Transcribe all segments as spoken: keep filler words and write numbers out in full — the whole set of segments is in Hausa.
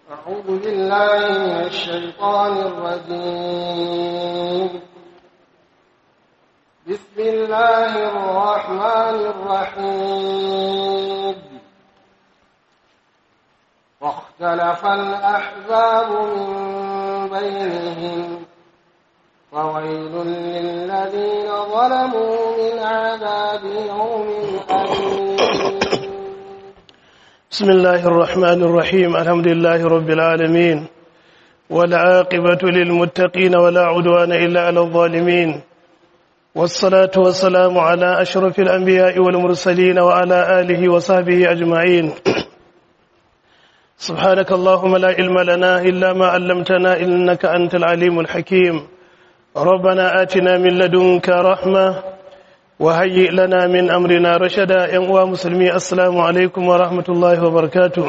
أعوذ بالله من الشيطان الرجيم بسم الله الرحمن الرحيم واختلف الأحزاب من بينهم فويل للذين ظلموا من عذاب يوم أليم بسم الله الرحمن الرحيم الحمد لله رب العالمين والعاقبة للمتقين ولا عدوان إلا على الظالمين والصلاة والسلام على أشرف الأنبياء والمرسلين وعلى آله وصحبه أجمعين سبحانك اللهم لا علم لنا إلا ما علمتنا إنك أنت العليم الحكيم ربنا آتنا من لدنك رحمة وهيئ لنا من أمرنا رشدا يا مسلمي السلام عليكم ورحمة الله وبركاته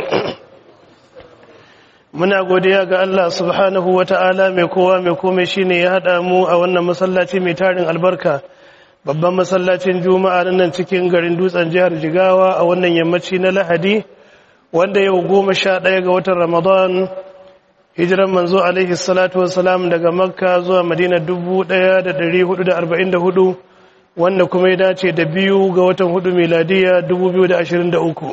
muna godiya ga Allah subhanahu wata'ala mai kowa mai komai shine ya hada mu a wannan masallaci mai tarin albarka babban masallacin juma'a nan cikin garin Dutsen jihar Jigawa a wannan yammaci na Lahadi wanda yau goma sha ɗaya ga watan Ramadan hijiran manzo alaihi salatu wassalam daga Makka zuwa Madina dubu ɗaya da ɗari hudu da arba'in da hudu wanda kuma ya dace da biyu ga watan hudu miladiya dubu biyu da ashirin da uku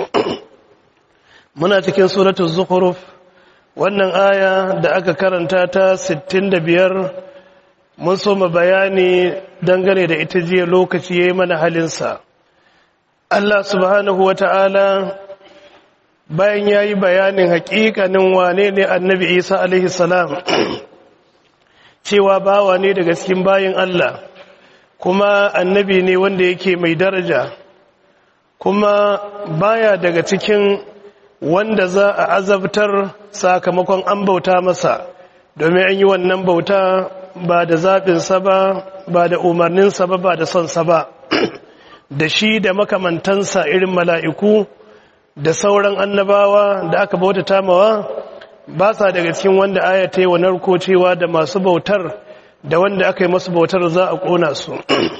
muna cikin suratul zukhruf wannan aya da aka karanta ta sittin da biyar mun so mu bayani dangane da ita jiya lokaci yayi mana halinsa Allah subhanahu wata'ala bayan yayi bayanin hakikanin wane ne annabi Isa alaihi salam cewa bawa ne daga cikin bayin Allah kuma annabi ne wanda yake mai daraja kuma baya daga cikin wanda za a azabtar sakamakon an bauta masa domin an yi wannan bauta ba da zaɓinsa ba ba da umarninsa ba ba da sonsa ba da shi da makamantansa irin mala'iku da sauran annabawa da aka bauta tamawa ba sa daga cikin wanda aya ta yi wa narko cewa da masu bautar da wanda aka yi masu bautar za a ƙona su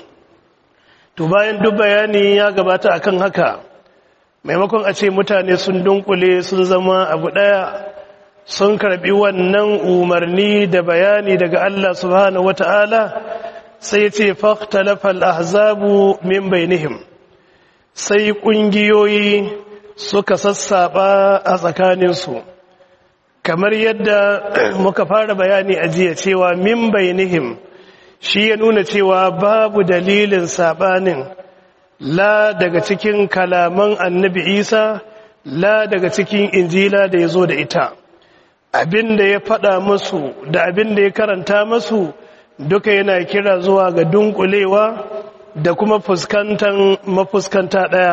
to bayan duk bayani ya gabata akan haka maimakon a ce mutane sun dunkule sun zama abu ɗaya sun karɓi wannan umarni da bayani daga Allah subhanahu wata'ala sai ya ce faktalafal ahzabu min bainihim sai ƙungiyoyi suka sassaɓa a tsakaninsu kamar yadda muka fara bayani a jiya cewa min bainihim shi ya nuna cewa babu dalilin sabanin la daga cikin kalaman annabi Isa la daga cikin injila da ya zo da ita abinda ya faɗa musu da abinda ya karanta musu duka yana kira zuwa ga dunkulewa da kuma fuskantan mafuskanta ɗaya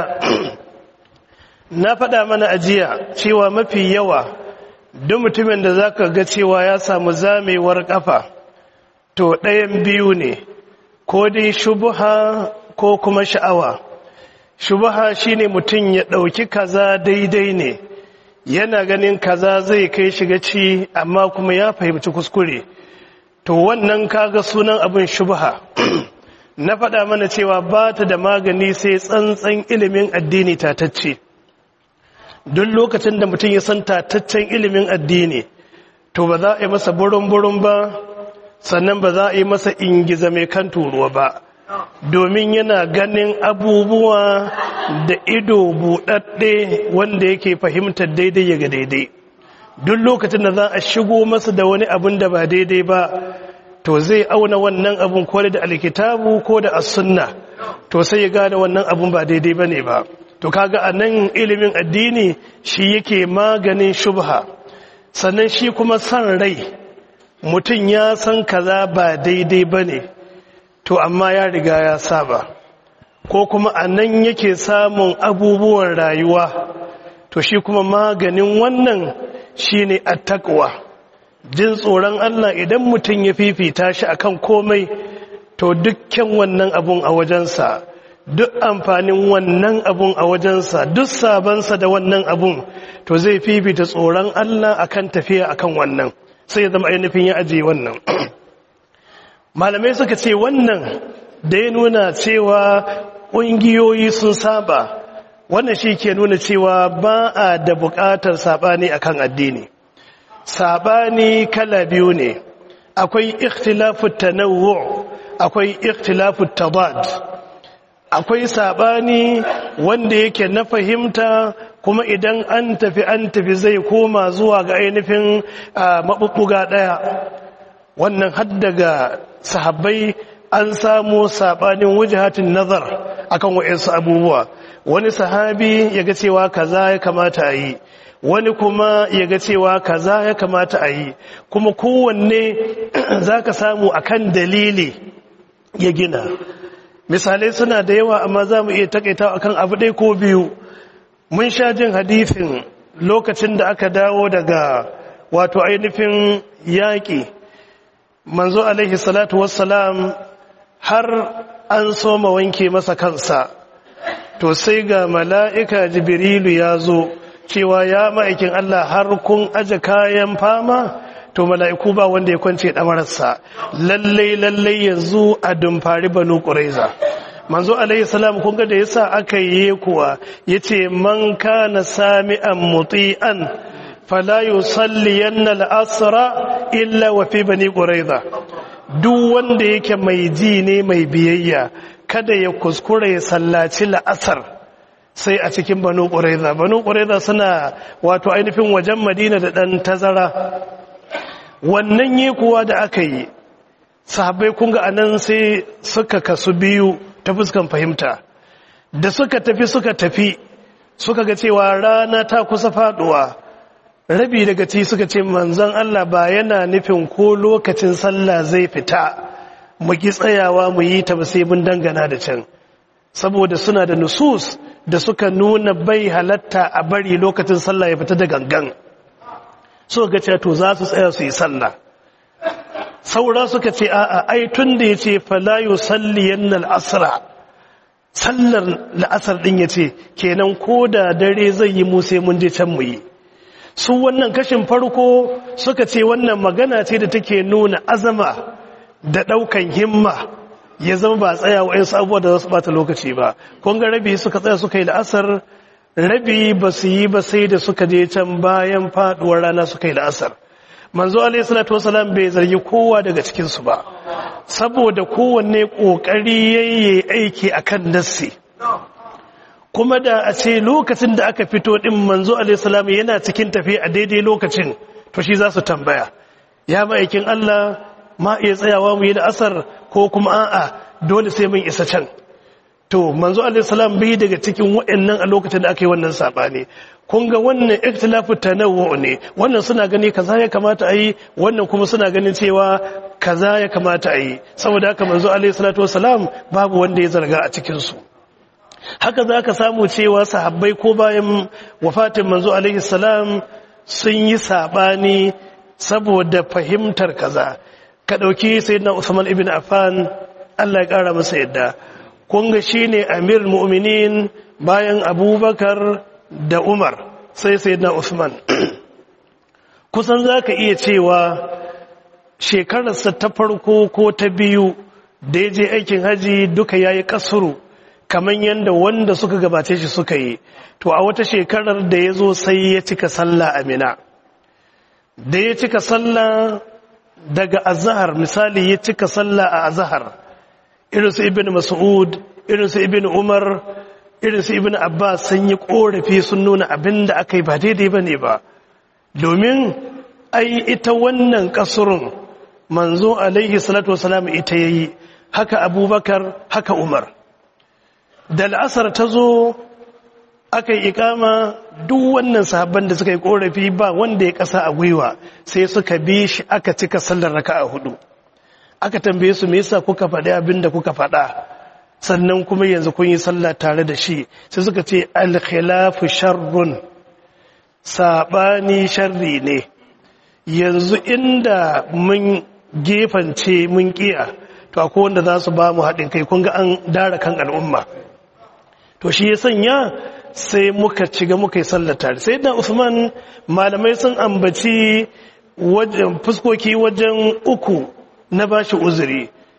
na faɗa mana a jiya cewa mafi yawa duk mutumin da za ka ga cewa ya samu zamewar ƙafa to ɗayan biyu ne ko dai shubuha ko kuma sha'awa shubuha shine mutum ya ɗauki kaza daidai ne yana ganin kaza zai kai shiga ci amma kuma ya fahimci kuskure to wannan kaga sunan abin shubuha na faɗa mana cewa ba ta da magani sai tsantsan ilimin addini tatacce duk lokacin da mutum ya san tataccen ilimin addini to ba za a yi masa burin-burin ba sannan ba za a yi masa ingiza mai kan turuwa ba domin yana ganin abubuwa da ido buɗaɗɗe wanda yake fahimtar daidai ya ga daidai duk lokacin da za a shigo masa da wani abin da ba daidai ba to zai auna wannan abin ko da alkitabu ko da as-sunna to sai ya gane wannan abin ba daidai bane ba to kaga anan ilimin addini shi yake maganin shubha sannan shi kuma san rai mutum ya san kaza ba daidai bane to amma ya riga ya saba ko kuma anan yake samun abubuwan rayuwa to shi kuma maganin wannan shine at-taqwa jin tsoron Allah idan mutum ya fifita shi akan komai to dukkan wannan abun a wajensa duk amfanin wannan abun a wajensa duk sabansa da wannan abun to zai fifita tsoron Allah akan tafiya akan wannan sai ya zama ainihin ya ajiye wannan malamai suka ce wannan da ya nuna cewa ƙungiyoyi sun saba wannan shi ke nuna cewa ba a da buƙatar saɓani akan addini sabani kala biyu ne, akwai ikhtilafu tanawwu akwai ikhtilafu tabad. Akwai sabani wanda yake na fahimta kuma idan an tafi an tafi zai koma zuwa ga ainihin mabubbuga daya. Wannan har daga sahabbai an samu sabanin wujhatin nazar akan wa'insu abubuwa. Wani sahabi yaga cewa kaza ya kamata a yi, wani kuma yaga cewa kaza ya kamata a yi, kuma kowanne zaka samu akan dalili ya gina. Misalai suna da yawa amma za mu iya takaita akan abu ɗaya ko biyu. Mun sha jin hadisin lokacin da aka dawo daga wato ainihin yaƙi, manzo alaihi salatu wassalam har an soma wanke masa kansa, to sai ga mala'ika Jibrilu ya zo cewa ya ma'aikin Allah har kun aje kayan fama, to mala'iku ba wanda ya kwance ɗamararsa, lallai lallai yanzu a dumfari Banu Quraiza. Manzo alaihi salam kun ga da yasa aka yi kuwa yace man kana sami'an muti'an fala yusalliyanna al-asra illa wa fi Bani Quraiza. Duk wanda yake mai ji ne mai biyayya kada ya kuskure ya sallaci la'asar sai a cikin Banu Quraiza. Banu Quraiza suna wato ainihin wajen Madina da dan tazara. Wannan yi kuwa da aka yi, sahabbai kunga anan sai suka kasu biyu ta fuskan fahimta. Da suka tafi suka tafi suka ga cewa rana ta kusa faduwa, rabi daga ci suka ce manzon Allah ba yana nufin ko lokacin sallah zai fita mu ki tsayawa mu yi ta sai mun dangana da can, saboda suna da nusus da suka nuna bai halatta a bari lokacin sallah ya fita da gangan. So ga cewa to za su tsaya su yi sallah. Saura suka ce a'a ai tun da yace fala yusalliyanna al-asra, sallar la'asar din yace kenan koda dare zai yi mu sai mun je can mu yi. Su wannan kashin farko suka ce wannan magana ce da take nuna azama da daukan himma, ya zama ba tsaya wa'ansu abubuwa da za su bata lokaci ba. Kun ga rabi suka tsaya suka yi la'asar, rabi ba su yi ba sai da suka je can bayan faduwar rana suka yi la'asar. Manzo alaihi salatu wasalam bai zargi kowa daga cikin su ba, saboda kowanne kokari yayi aiki akan nassi. Kuma da a ce lokacin da aka fito din manzo alaihi salam yana cikin tafi a daidai lokacin, to shi za su tambaya, ya ma'aikin Allah ma iya tsayawa mu yi la'asar ko kuma a'a dole sai mun isa can. To manzo alaihi salam bai daga cikin waɗannan a lokacin da aka yi wannan sabani. Kun ga wannan ikhtilafu tanawwu ne, wannan suna gani kaza ya kamata a yi, wannan kuma suna ganin cewa kaza ya kamata a yi. Saboda haka manzo alaihi salatu wasalam babu wanda ya zarga a cikin su. Haka za ka samu cewa sahabbai ko bayan wafatin manzo alaihi salam sun yi sabani saboda fahimtar kaza. Ka dauki sayyidina Usman ibn Affan, Allah ya kara masa yadda. Kun ga shine amirul mu'minin bayan Abubakar da Umar, sai sayyidina Usman. Kusan zaka iya cewa shekararsa ta farko ko ta biyu da ya je aikin haji duka yayi kasuru kamar yanda wanda suka gabace shi suka yi. To a wata shekarar da ya zo sai ya cika sallah a Mina. Da ya cika sallah daga azhar, misali ya cika sallah a azhar, irinsu ibn Mas'ud, irinsu ibn Umar, irinsu ibn Abbas sun yi korafi sun nuna abin da aka yi ba daidai ba ne ba. Domin ai ita wannan kasurun manzo alaihi salatu wasalam ita yayi, haka Abubakar, haka Umar. Da al'asar ta zo aka yi ikama, duk wannan sahabban da suka yi korafi ba wanda ya kasa a gwiwa, sai suka bi shi aka cika sallar raka'a hudu. Aka tambaye su me yasa kuka faɗi abin da kuka faɗa, sannan kuma yanzu kun yi sallah tare da shi. Sai suka ce al-khilafu sharrun, sabani sharri ne. Yanzu inda mun gefance mun kiya, to akwai wanda za su ba mu haɗin kai, kun ga an dara kan al'umma. To shi ya sanya sai muka ciga muka yi sallah tare. Sai da Usman, malamai sun ambaci wajen fuskoki wajen uku na bashi uzuri.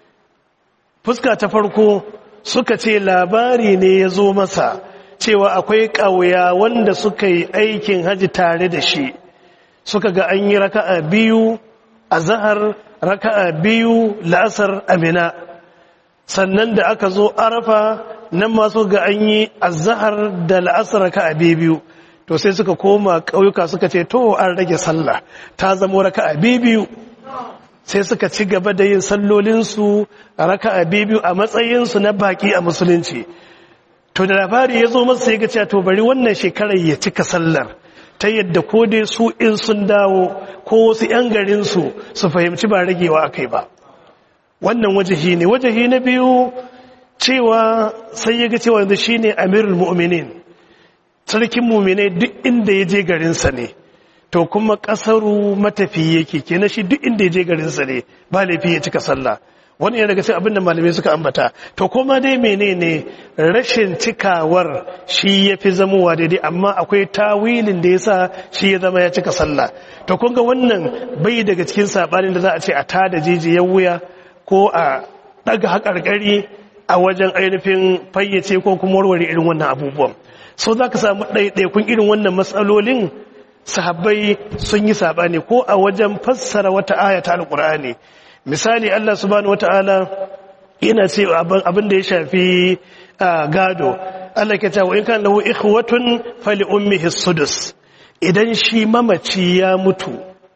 Fuska ta farko suka ce labari ne ya zo masa cewa akwai ƙauya wanda suka yi aikin haji tare da shi, suka ga an yi raka'a biyu azhar raka'a biyu la'asar amina sannan da aka zo arafa nan ma su ga an yi azhar da la'asar raka'a biyu to sai suka koma ƙauyuka suka ce to an rage sallah ta zama raka'a biyu sai suka ci gaba da yin sallolinsu raka'a biyu a matsayinsu na baki a musulunci to da labari ya zo masa sai ga cewa to bari wannan shekarar ya cika sallar ta yadda ko dai su in sun dawo ko wasu 'yan garinsu su fahimci ba ragewa akai ba wannan wajahi ne wajahi na biyu cewa sai ya ga cewa yanzu shine amirul mu'minin sarkin mu'minai duk inda ya je garinsa ne to kuma kasaru matafi yake kenan shi duk inda ya je garinsa ne ba laifi ya cika sallah wani yana daga cikin abinda malamai suka ambata to kuma dai menene rashin cikawar shi yafi zamowa daidai amma akwai tawilin da yasa shi ya zama ya cika sallah to kun ga wannan bai daga cikin sabanin da za a ce a tada jijiyar wuya ko a daga haƙarƙari a wajen ainihin fayyace ko kuma warware irin wannan abubuwan so za ka samu ɗaiɗaikun irin wannan matsalolin sahabbai sun yi saɓani ko a wajen fassara wata aya ta alƙur'ani misali Allah subhanahu wata'ala yana ce abin da ya shafi gado Allah ke cewa in kan lahu ikhwatun fali ummihi sudus idan shi mamaci ya mutu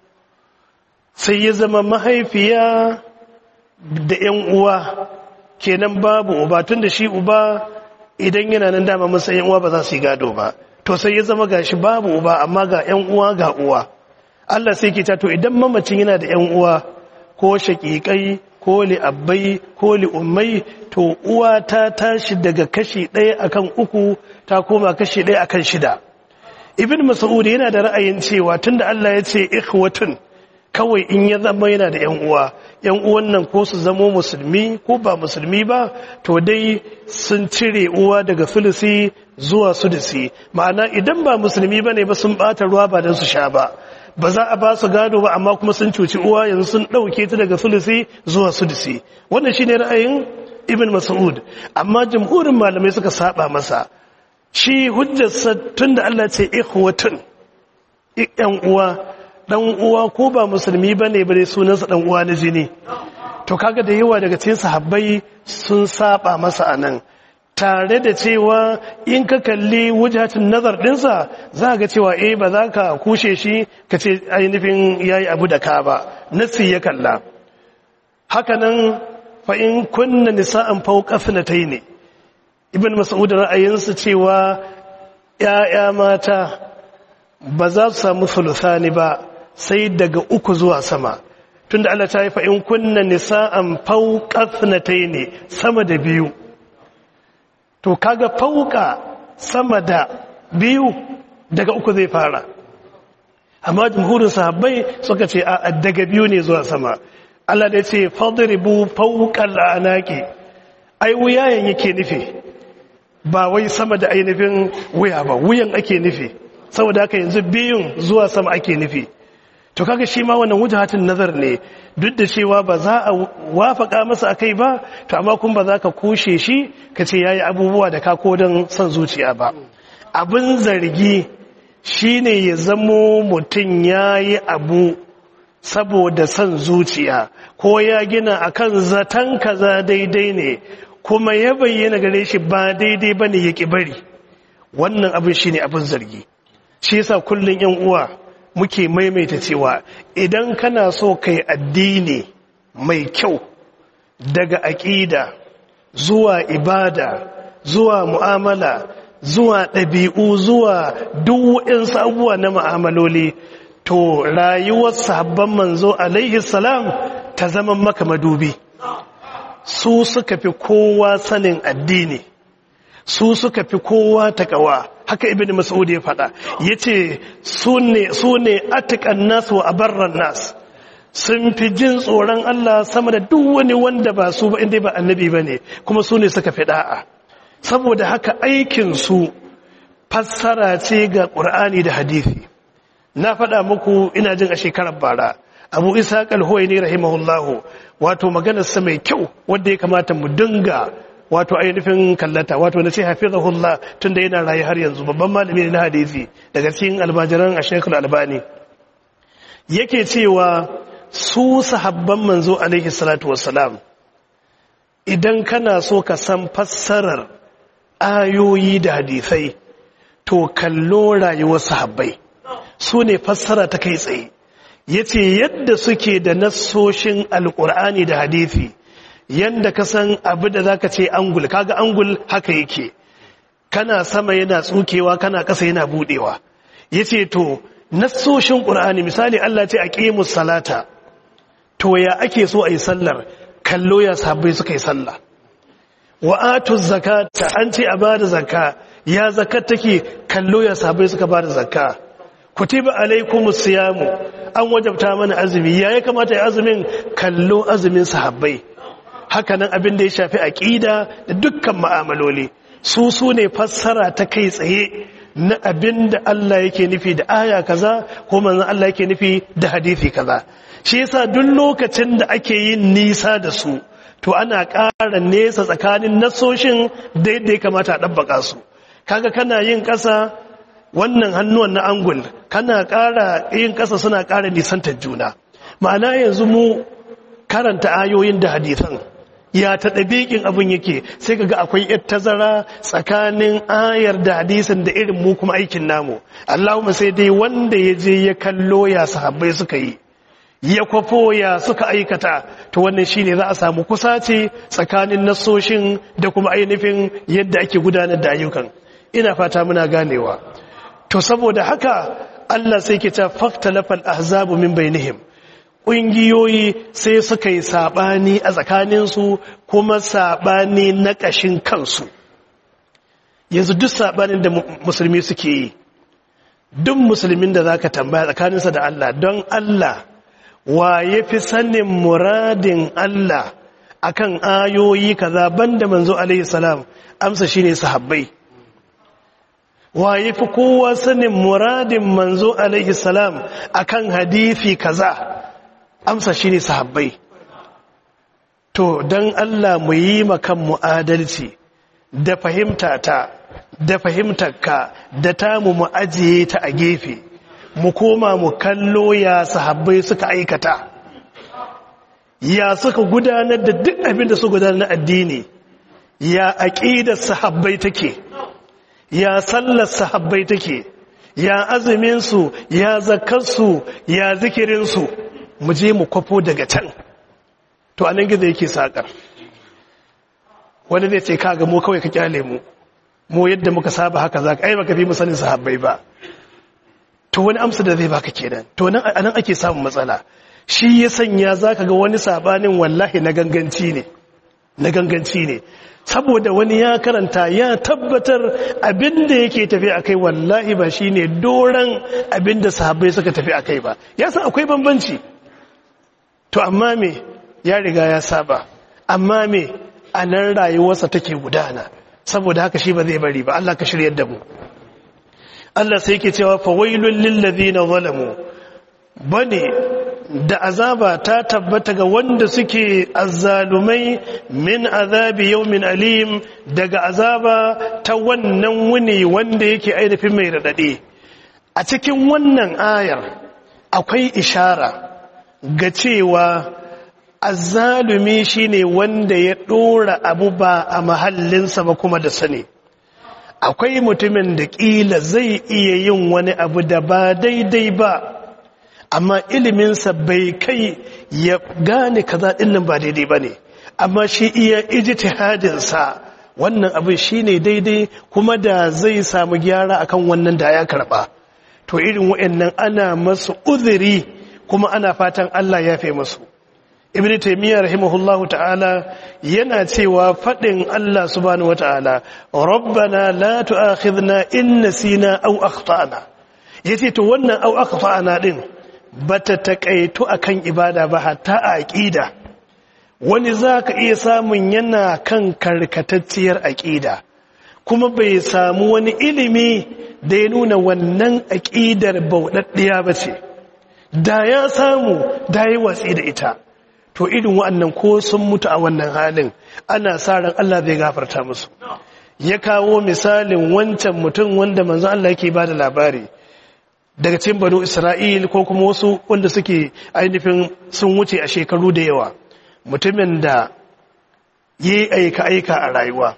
sai ya zama mahaifiya da ƴan uwa kenan babu uba tunda shi uba idan yana nan dama masa ƴan uwa ba za su yi gado ba to sai ya zama gashi babu uba amma ga ƴan uwa ga uwa Allah sai ke cewa to idan mamacin yana da ƴan uwa ko shaƙiƙai ko li'abbai ko li'ummai to uwa ta tashi daga kashi ɗaya akan uku ta koma kashi ɗaya akan shida ibn mas'ud yana da ra'ayin cewa tunda Allah ya ce ikhwatun kawai in ya zama yana da ƴan uwa ƴan uwan nan ko su zamo musulmi ko ba musulmi ba to dai sun cire uwa daga sulusi zuwa sudusi ma'ana idan ba musulmi bane ba sun bata ruwa ba dan su sha ba ba za a ba su gado ba amma kuma sun cuci uwa yanzu sun ɗauke ta daga sulusi zuwa sudusi wannan shine ra'ayin ibn mas'ud amma jamhurin malamai suka saba masa shi hujjarsa tunda Allah ce ikhwatun ƴan uwa dan uwa ko ba musulmi bane bare sunansa dan uwa na jini to kaga da yawa daga cikin sahabbai sun saba masa anan tare da cewa in ka kalli wujatin nazar dinsa za ga cewa eh ba za ka kushe shi ka ce ainihin yayi abu da ka ba nasi ya kalla hakanan fa in kunna nisa'an fawqa ne. ibn mas'ud ra'ayinsa cewa ya'ya mata ba za su samu sulusani ba sai daga uku zuwa sama tunda Allah ta yi fa in kunna nisa'an fawqa ne sama da biyu to kaga fauka sama da biyu daga uku zai fara amma jumhurin sahabbai suka ce a daga biyu ne zuwa sama Allah da ce fadribu fawqal anaqi ai wuyayen yake nufi ba wai sama da ainihin wuya ba wuyan ake nufi saboda haka yanzu biyun zuwa sama ake nufi to kaga shi ma wannan wujahatin nazar ne duk da cewa ba za a wafaka masa akai ba to amma kun ba za ka kushe shi ka ce yayi abubuwa da ka kodan son zuciya ba abin zargi shine ya zamo mutum yayi abu saboda son zuciya ko ya gina akan zatan kaza daidai ne kuma ya bayyana gare shi ba daidai bane ya ki bari wannan abin shine abin zargi shi yasa kullun yan uwa muke maimaita cewa idan kana so kai addini mai kyau daga aƙida zuwa ibada zuwa mu'amala zuwa ɗabi'u zuwa duk waɗansu abubuwa na mu'amaloli to rayuwar sahabban manzo alaihi salam ta zama maka madubi su suka fi kowa sanin addini su suka fi kowa takawa haka ibn mas'ud ya faɗa yace su ne su ne atqan nas wa abarran nas sun fi jin tsoron Allah sama da duk wani wanda ba su ba inda ba annabi bane kuma su ne suka fi da'a saboda haka aikin su fassara ce ga Qur'ani da hadisi na faɗa muku ina jin a shekarar bara Abu Ishaq al-Huwaini rahimahullahu wato maganar sa mai kyau wanda ya kamata mu dinga wato ainihin kallata wato na ce hafizahullah tunda yana rayu har yanzu babban malami ne na hadisi daga cikin almajiran Sheikh Al-Albani yake cewa su sahabban manzo alaihi salatu wassalam idan kana so ka san fassarar ayoyi da hadisai to kallo rayuwar sahabbai su ne fassara ta kai tsaye yace yadda suke da nassoshin alkur'ani da hadisi yanda ka san abu da zaka ce angul kaga angul haka yake kana sama yana tsukewa kana ƙasa yana budewa yace to nassoshin qur'ani misali Allah ce aqimus salata to ya ake so ayi sallar kallo ya sahabbai suka yi sallah wa atuz zakata an ce a bada zakka ya zakat take kallo ya sahabbai suka bada zakka kutiba alaikumus siyamu an wajabta mana azumi ya ya kamata ya azumin kallo azumin sahabbai haka nan abin da ya shafi aqida da dukkan mu'amaloli su su ne fassara ta kai tsaye na abin da Allah yake nufi da aya kaza ko manzon Allah yake nufi da hadisi kaza shi yasa duk lokacin da ake yin nisa da su to ana ƙara nesa tsakanin nasoshin da yadda ya kamata a dabbaka su kaga kana yin ƙasa wannan hannuwan na angul kana ƙara yin ƙasa suna ƙara nisantar juna ma'ana yanzu mu karanta ayoyin da hadisan ya ta ɗabiƙin abin yake sai kaga akwai yar tazara tsakanin ayar da hadisin da irin mu kuma aikin namu Allahumma sai dai wanda ya je ya kallo ya sahabbai suka yi ya kwafo ya suka aikata to wannan shine za a samu kusaci tsakanin nasoshin da kuma ainihin yadda ake gudanar da ayyukan ina fata muna ganewa to saboda haka Allah sai ke ta faktalafal ahzabu min bainihim ƙungiyoyi sai suka yi saɓani a tsakaninsu kuma saɓani na ƙashin kansu yanzu duk saɓanin da musulmi suke yi duk musulmin da za ka tambaya tsakaninsa da Allah don Allah wa ya fi sanin muradin Allah akan ayoyi kaza banda manzo alaihi salam amsa shine sahabbai wa ya fi kowa sanin muradin manzo alaihi salam akan hadisi kaza amsa shi ne sahabbai to don Allah mu yi makan mu adalci da fahimta ta da fahimtarka da tamu mu ajiye ta a gefe mu koma mu kallo ya sahabbai suka aikata ya suka gudanar da duk abin da su gudanar na addini ya aqidar sahabbai take ya sallar sahabbai take ya azumin su ya zakar su ya zikirin su mu je mu kwafo daga can to anan gizo yake sakar wani zai ce kaga mu kawai ka kyale mu mu yadda muka saba haka zaka ai baka fi mu sanin sahabbai ba to wani amsa da zai baka kenan to nan anan ake samun matsala shi ya sanya zaka ga wani sabanin wallahi na ganganci ne na ganganci ne saboda wani ya karanta ya tabbatar abinda yake tafi akai wallahi ba shine doran abinda sahabbai suka tafi akai ba ya san akwai bambanci to amma me ya riga ya saba amma me anan rayuwarsa take gudana saboda haka shi ba zai bari ba Allah ka shiryar da mu Allah sai yake cewa fawailul lil ladina zalamu bane da azaba ta tabbata ga wanda suke azzalumai min azabi yawmin alim daga azaba ta wannan wuni wanda yake ainihin mai radade a cikin wannan ayar akwai ishara ga cewa azzalumi shine wanda ya dora abu ba a mahallinsa ba kuma da sani akwai mutumin da kila zai iya yin wani abu da ba daidai ba amma iliminsa bai kai ya gane kaza dinnan ba daidai bane amma shi iya ijtihadinsa wannan abin shine daidai kuma da zai samu gyara akan wannan da ya karba to irin wayannan ana masu uzuri kuma ana fatan Allah ya fe musu ibnu taymiyyah rahimahullahu ta'ala yana cewa fadin Allah subhanahu wataala rabbana la tu'akhidhna in nasina aw akhtana yace to wannan aw akhtana din bata takaitu akan ibada ba hatta a aqida wani zaka iya samun yana kan karkatacciyar aqida kuma bai samu wani ilimi da ya nuna wannan aqidar bauɗaɗɗiya bace da ya samu da yi watsi da ita to irin wa'annan ko sun mutu a wannan halin ana sa ran Allah zai gafarta musu ya kawo misalin wancan mutum wanda manzo Allah yake bada labari daga cikin banu Isra'il ko kuma wasu wanda suke ainihin sun wuce a shekaru da yawa, mutumin da yi aika-aika a rayuwa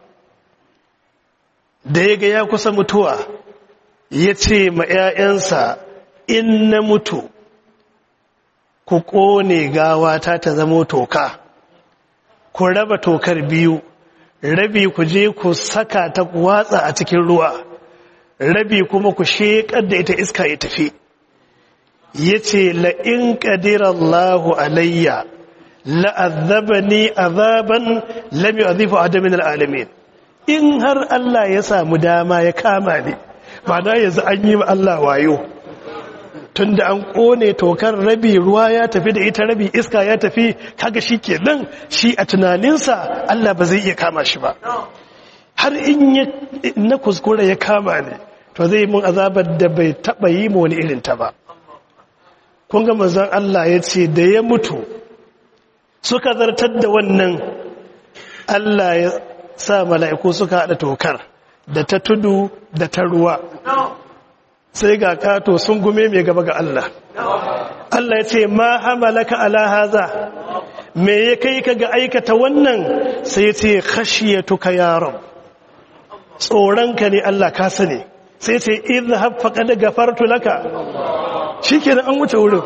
da ya ga ya kusa mutuwa ya ce ma ‘ya'yansa in na mutu ku ƙone gawata ta zamo toka, ku raba tokar biyu, rabi ku je ku saka ta watsa a cikin ruwa, rabi kuma ku sheƙar da ita iska ya tafi. Ya ce la'in ƙadirallahu alayya la'azzabani azaban lam yu'adhibu adamin al'alamin. In har Allah ya samu dama ya kama ni, ba da yanzu an yi Allah wayo, tunda an kone tokar rabi ruwa ya tafi da ita rabi iska ya tafi, kaga shi kenan shi a tunaninsa Allah ba zai iya kama shi ba. Har in ya na kuskure ya kama ni, to zai mun azabar da bai taba yi mu wani irin ta ba. Kun ga manzon Allah ya ce da ya mutu suka zartar da wannan, Allah ya sa mala'iku suka haɗa tokar da ta tudu da ta ruwa, sai ga kato sun gume mai gaba ga Allah. Allah ya ce ma hamalaka ala haza, me ya kai ka ga aikata wannan? Sai ya ce khashiyatuka ya rab, tsoronka ne Allah ka sani. Sai ce izhab faqad gafartu laka, shikenan an wuce wurin.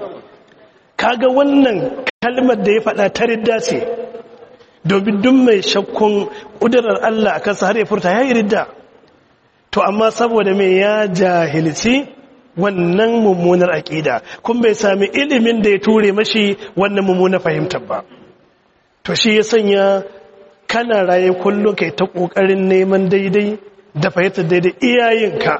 Kaga wannan kalmar da ya faɗa ta ridda ce, domin duk mai shakkun ƙudurar Allah a kansa har ya furta ya yi ridda. To amma saboda mai ya jahilci wannan mummunar aƙida, kun bai sami ilimin da ya ture mashi wannan mummunar fahimtar ba. To shi ya sanya kana raye kullum kai ta ƙoƙarin neman daidai da fahimtar daidai iyayenka.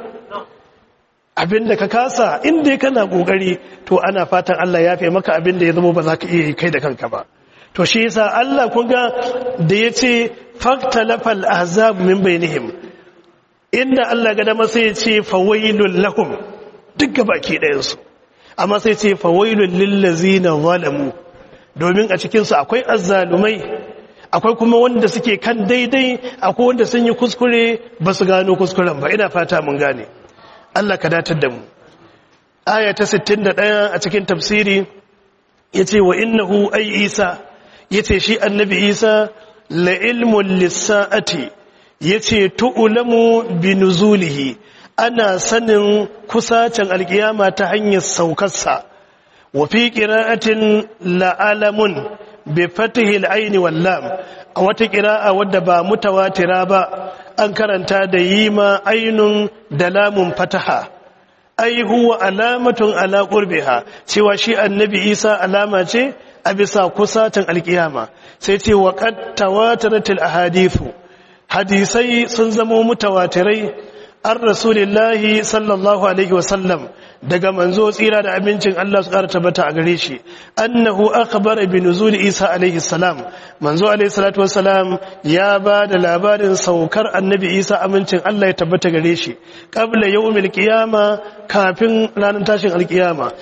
Abinda ka kasa inda kana ƙoƙari, to ana fatan Allah ya fi maka abinda ya zama ba za ka iya yi kai da kanka ba. To shi yasa Allah kun ga da ya ce faktalafal ahzab min bainihim, inda Allah ga dama sai ya ce fawailul lahum duk gabaki ɗayansu, amma sai ce fawailul lillazina zalamu, domin a cikinsu akwai azzalumai, akwai kuma wanda suke kan daidai, akwai wanda sun yi kuskure ba su gano kuskuren ba. Ina fata mun gane. Allah ka datar da mu. Aya ta sittin da ɗaya a cikin tafsiri yace wa innahu ay Isa, yace shi annabi Isa la ilmun lis-sa'ati, yace tu'lamu bi nuzulihi, ana sanin kusacin alkiyama ta hanyar saukarsa. Wa fi qira'atin la alamun bi fatihi al-ayn wal lam, a wata qira'a wadda ba mutawatira ba an karanta da yima ainun da lamun fataha. Ai huwa alamatun ala qurbiha, cewa shi annabi Isa alama ce a bisa kusacin alkiyama. Sai ce wa qad tawataratil ahadithu, hadisai sun zama mutawatirai an rasulillahi sallallahu alaihi wasallam, daga manzo tsira da abincin Allah su ƙara tabbata a gare shi, annahu akhbara bi nuzul Isa alaihi salam, manzo alaihi salatu wassalam ya ba da labarin saukar annabi Isa amincin Allah ya tabbata gare shi qabla yawmil qiyama, kafin ranar tashin alkiyama,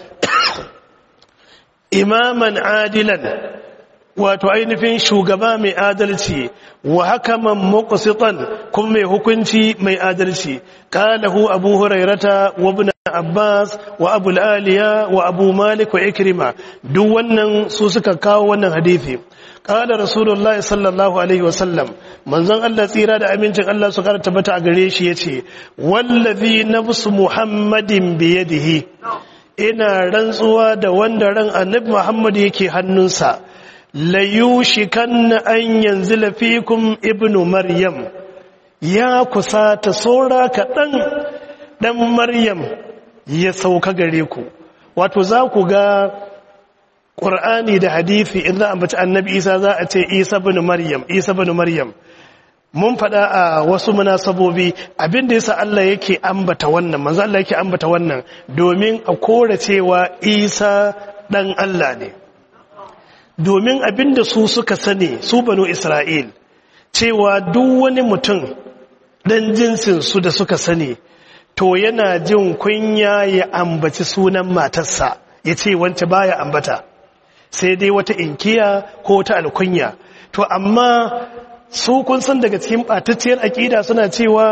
imaman adilan, wato ainihin shugaba mai adalci, wa hakaman muqsitan, kuma mai hukunci mai adalci. Qalahu Abu Hurairata wa Ibn Abbas wa Abu al-Aliya wa Abu Malik wa Ikrima, duk wannan su suka kawo wannan hadisi. Qala Rasulullah sallallahu alaihi wa sallam, manzon Allah tsira da amincin Allah su karanta tabbata a gare shi yace wallazi nafsu Muhammadin bi yadihi, ina rantsuwa da wanda ran annabi Muhammad yake hannunsa, la yushikanna an yanzila fikum ibnu Maryam, ya kusata saura kaɗan ɗan Maryam ya sauka gare ku. Wato za ku ga ƙur'ani da hadithi in za a ambaci annabi Isa za a ce Isa bin Maryam, Isa bin Maryam. Mun faɗa a wasu munasabobi abinda yasa Allah yake ambata wannan, manzo Allah yake ambata wannan domin a kore cewa Isa ɗan Allah ne. Domin abinda su suka sani, su banu Isra'il, cewa duk wani mutum ɗan jinsin su da suka sani, to yana jin kunya ya ambaci sunan matarsa, ya ce wance baya ambata, sai dai wata inkiya ko wata alkunya. To amma su kun san daga cikin ɓatacciyar aƙida suna cewa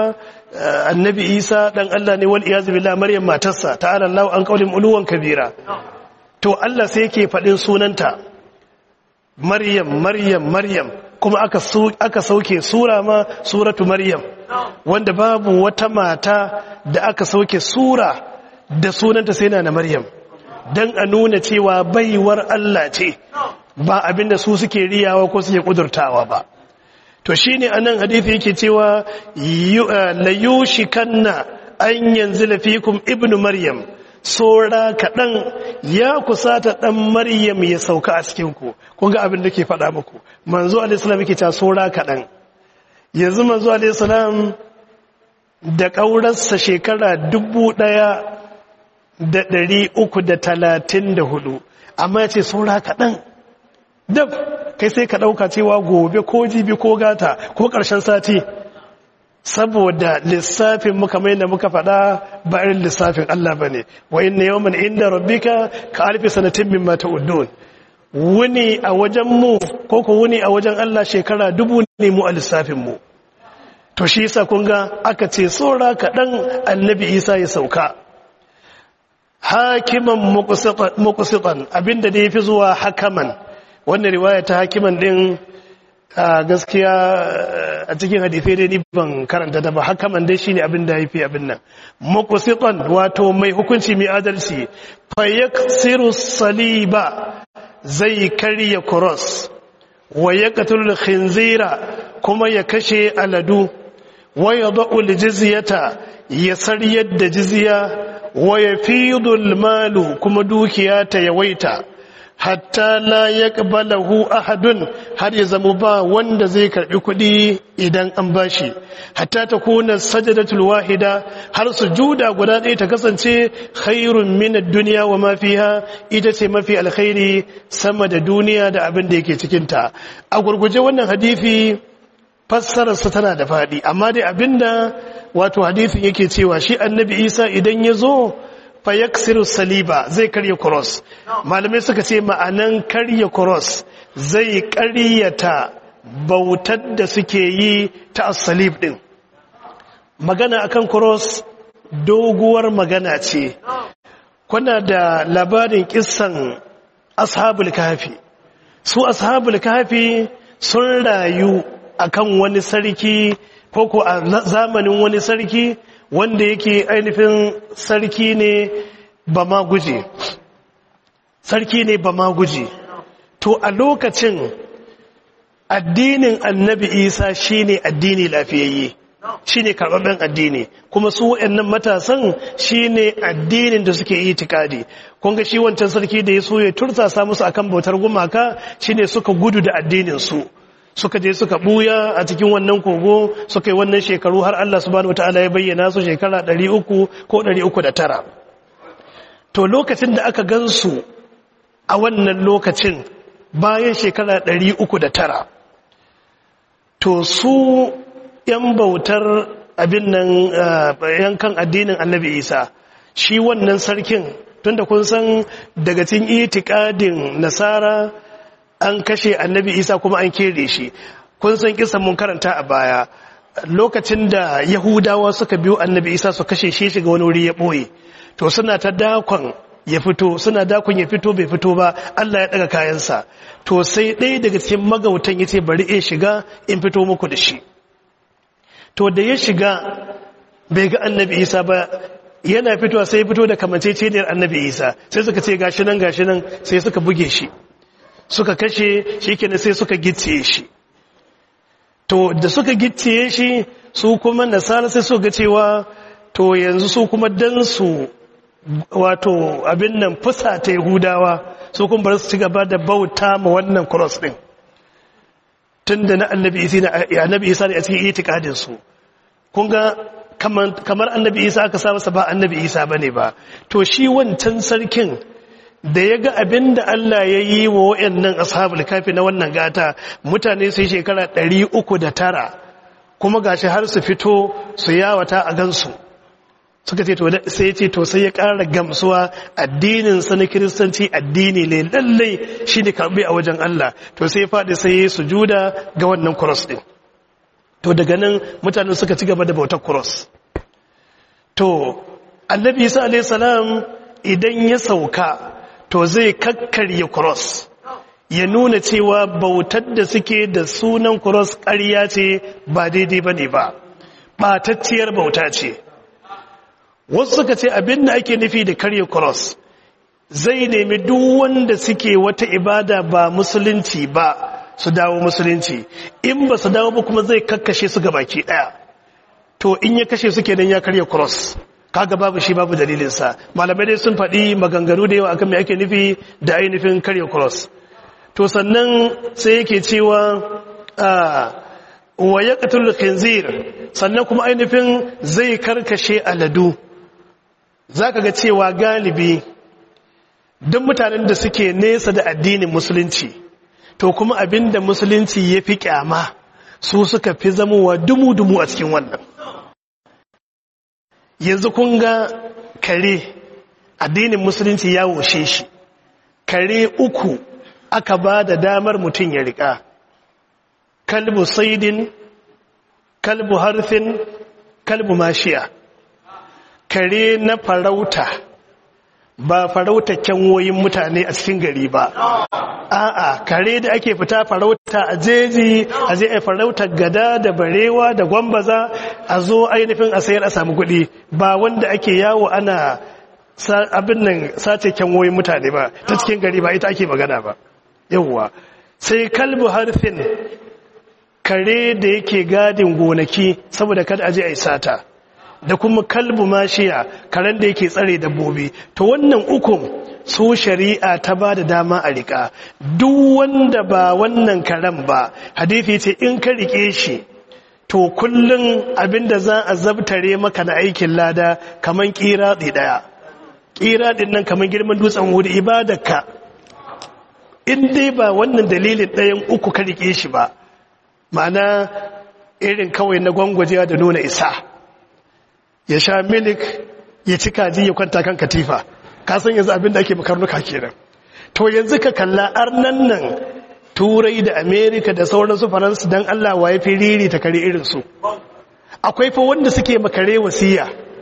annabi Isa dan Allah ne wal iyaz billah Maryam matarsa ta'ala Allah an qaulin uluwan kabira to Allah sai yake fadin sunanta Maryam Maryam Maryam kuma aka aka sauke sura ma suratu Maryam wanda babu wata mata da aka sauke sura da sunanta sai na Maryam dan a nuna cewa baiwar Allah ce ba abinda su suke riyawa ko suke kudurtawa ba to shine anan hadisi yake cewa la yushikanna an yanzila fikum ibnu Maryam sora kaɗan ya kusata ɗan Maryam ya sauka a cikinku kun ga abin da ke faɗa muku manzo alaihissalam yake ta sora kaɗan yanzu manzo alaihissalam da ƙaurarsa shekara dubu ɗaya da ɗari uku da talatin da hudu amma ya ce sora kaɗan dab kai sai ka ɗauka cewa gobe ko jibi ko gata ko ƙarshen sati saboda lissafin muka mai da muka faɗa ba irin lissafin Allah ba ne wa inna yawman inda rabbika ka alfi sanatin mimma ta'uddun wuni a wajen mu ko ko wuni a wajen Allah shekara dubu ne mu a lissafin mu to shi yasa kun ga aka ce tsora kaɗan annabi Isa ya sauka hakiman muqsitan abinda da yafi zuwa hakaman wannan riwaya ta hakiman din a gaskiya a cikin hadisai dai ni ban karanta ta ba hakaman dai shine abin da yafi abin nan muqsitan wato mai hukunci mai adalci fa yaksiru saliba zai karya cross wa yaqtul khinzira kuma ya kashe aladu wa yad'u aljizyata ya sariyar da jizya wa yafidul malu kuma dukiya ta yawaita hatta la yaqbalahu ahadun har ya zama ba wanda zai karbi kudi idan an bashi hatta ta kuna sajadatul wahida har sujuda guda ɗaya ta kasance khairun min ad-dunya wa ma fiha ita ce mafi alkhairi sama da duniya da abin da yake cikin ta a gurguje wannan hadisi fassarar sa tana da fadi amma dai abinda wato hadisin yake cewa shi annabi Isa idan ya zo fayaksiru saliba zai karya cross malamai suka ce ma'anan karya cross zai karyata bautar da suke yi ta as-salib din magana akan cross doguwar magana ce kuna da labarin kissan ashabul kahfi su ashabul kahfi sun rayu akan wani sarki ko ko a zamanin wani sarki wanda yake ainihin sarki ne ba ma guje sarki ne ba ma guje to a lokacin addinin annabi Isa shine addini lafiyayye shine karɓaɓɓen addini kuma su waɗannan matasan shine addinin da suke itikadi kun ga shi wancan sarki da ya so ya tursasa musu akan bautar gumaka shine suka gudu da addinin su suka je suka buya a cikin wannan kogo suka yi wannan shekaru har Allah subhanahu wataala ya bayyana su shekara ɗari uku ko ɗari uku da tara to lokacin da aka gansu a wannan lokacin bayan shekara ɗari uku da tara to su yan bautar abin nan yankan addinin annabi Isa shi wannan sarkin tunda kun san daga cikin itikadin nasara an kashe annabi Isa kuma an kere shi kun san kisan mun karanta a baya lokacin da yahudawa suka biyo annabi Isa su kashe shi shiga wani wuri ya boye to suna ta dakon ya fito suna dakon ya fito bai fito ba Allah ya daga kayansa to sai ɗaya daga cikin magautan yace bari in shiga in fito muku da shi to da ya shiga bai ga annabi Isa ba yana fitowa sai ya fito da kamanceceniyar annabi Isa sai suka ce gashi nan gashi nan sai suka buge shi suka kashe shi kenan sai suka gicciye shi to da suka gicciye shi su kuma nasara sai suka cewa to yanzu su kuma dan su wato abin nan fusa ta yahudawa su kuma bar su ci gaba da bauta ma wannan cross din tunda na annabi isa ne annabi isa ne a cikin itikadin su kun ga kamar annabi isa aka sa masa ba annabi isa bane ba to shi wancan sarkin da ya ga abin da Allah ya yi wa waɗannan ashabul kafi na wannan gata mutane sai shekara ɗari uku da tara kuma gashi har su fito su yawata a gansu suka ce to sai ce to sai ya ƙara gamsuwa addinin sa na kiristanci addini ne lallai shine karbi a wajen Allah to sai ya faɗi sai ya sujuda ga wannan cross din to daga nan mutane suka ci gaba da bautar cross to annabi isa alayhi salam idan ya sauka to zai kakkarya cross ya nuna cewa bautar da suke da sunan cross ƙarya ce ba daidai bane ba ɓatacciyar bauta ce. Wasu suka ce abin da ake nufi da karya cross zai nemi duk wanda suke wata ibada ba musulunci ba su dawo musulunci, in ba su dawo ba kuma zai kakkashe su gabaki daya. To in ya kashe su kenan ya karya cross, kaga babu shi babu dalilinsa. Malamai dai sun faɗi maganganu da yawa akan me ake nufi da ainihin karya cross. To sannan sai yake cewa wa yaqtul khinzir, sannan kuma ainihin zai karkashe aladu. Zaka ga cewa galibi duk mutanen da suke nesa da addinin musulunci, to kuma abinda musulunci ya fi kyama su suka fi zamowa dumu-dumu a cikin wannan. Yanzu kun ga kare, addinin musulunci ya woshe shi, kare uku aka ba da damar mutum ya riƙa: kalbu saidin, kalbu harfin, kalbu mashiya. Kare na farauta, ba farauta kyanwoyin mutane a cikin gari ba, a'a kare da ake fita farauta a jeji, a je a farauta gada da barewa da gwambaza, a zo ainihin a sayar a samu kuɗi, ba wanda ake yawo ana abin nan sace kyanwoyin mutane ba ta cikin gari, ba ita ake magana ba. Yawwa sai kalbu harfin, kare da yake gadin gonaki saboda kada a je a yi sata, da kuma kalbu mashiya, karen da yake tsare dabbobi. To wannan ukun su shari'a ta ba da dama a rika. Duk wanda ba wannan karen ba, hadisi ce in ka rike shi to kullun abinda za a zabtare maka na aikin lada kaman kiradi daya. Kiradin nan kaman girman dutsen Uhud, ibadarka in dai ba wannan dalilin ɗayan uku ka rike shi ba, ma'ana irin kawai na gwangwajewa da nuna isa, ya sha milik ya ci kaji ya kwanta kan katifa, ka san yanzu abin da ake makarnuka kenan. To yanzu ka kalla arnan nan turai da amerika da sauransu faransu, don Allah wa ya fi riri ta kare irinsu. Akwai fa wanda suke makare wasiya,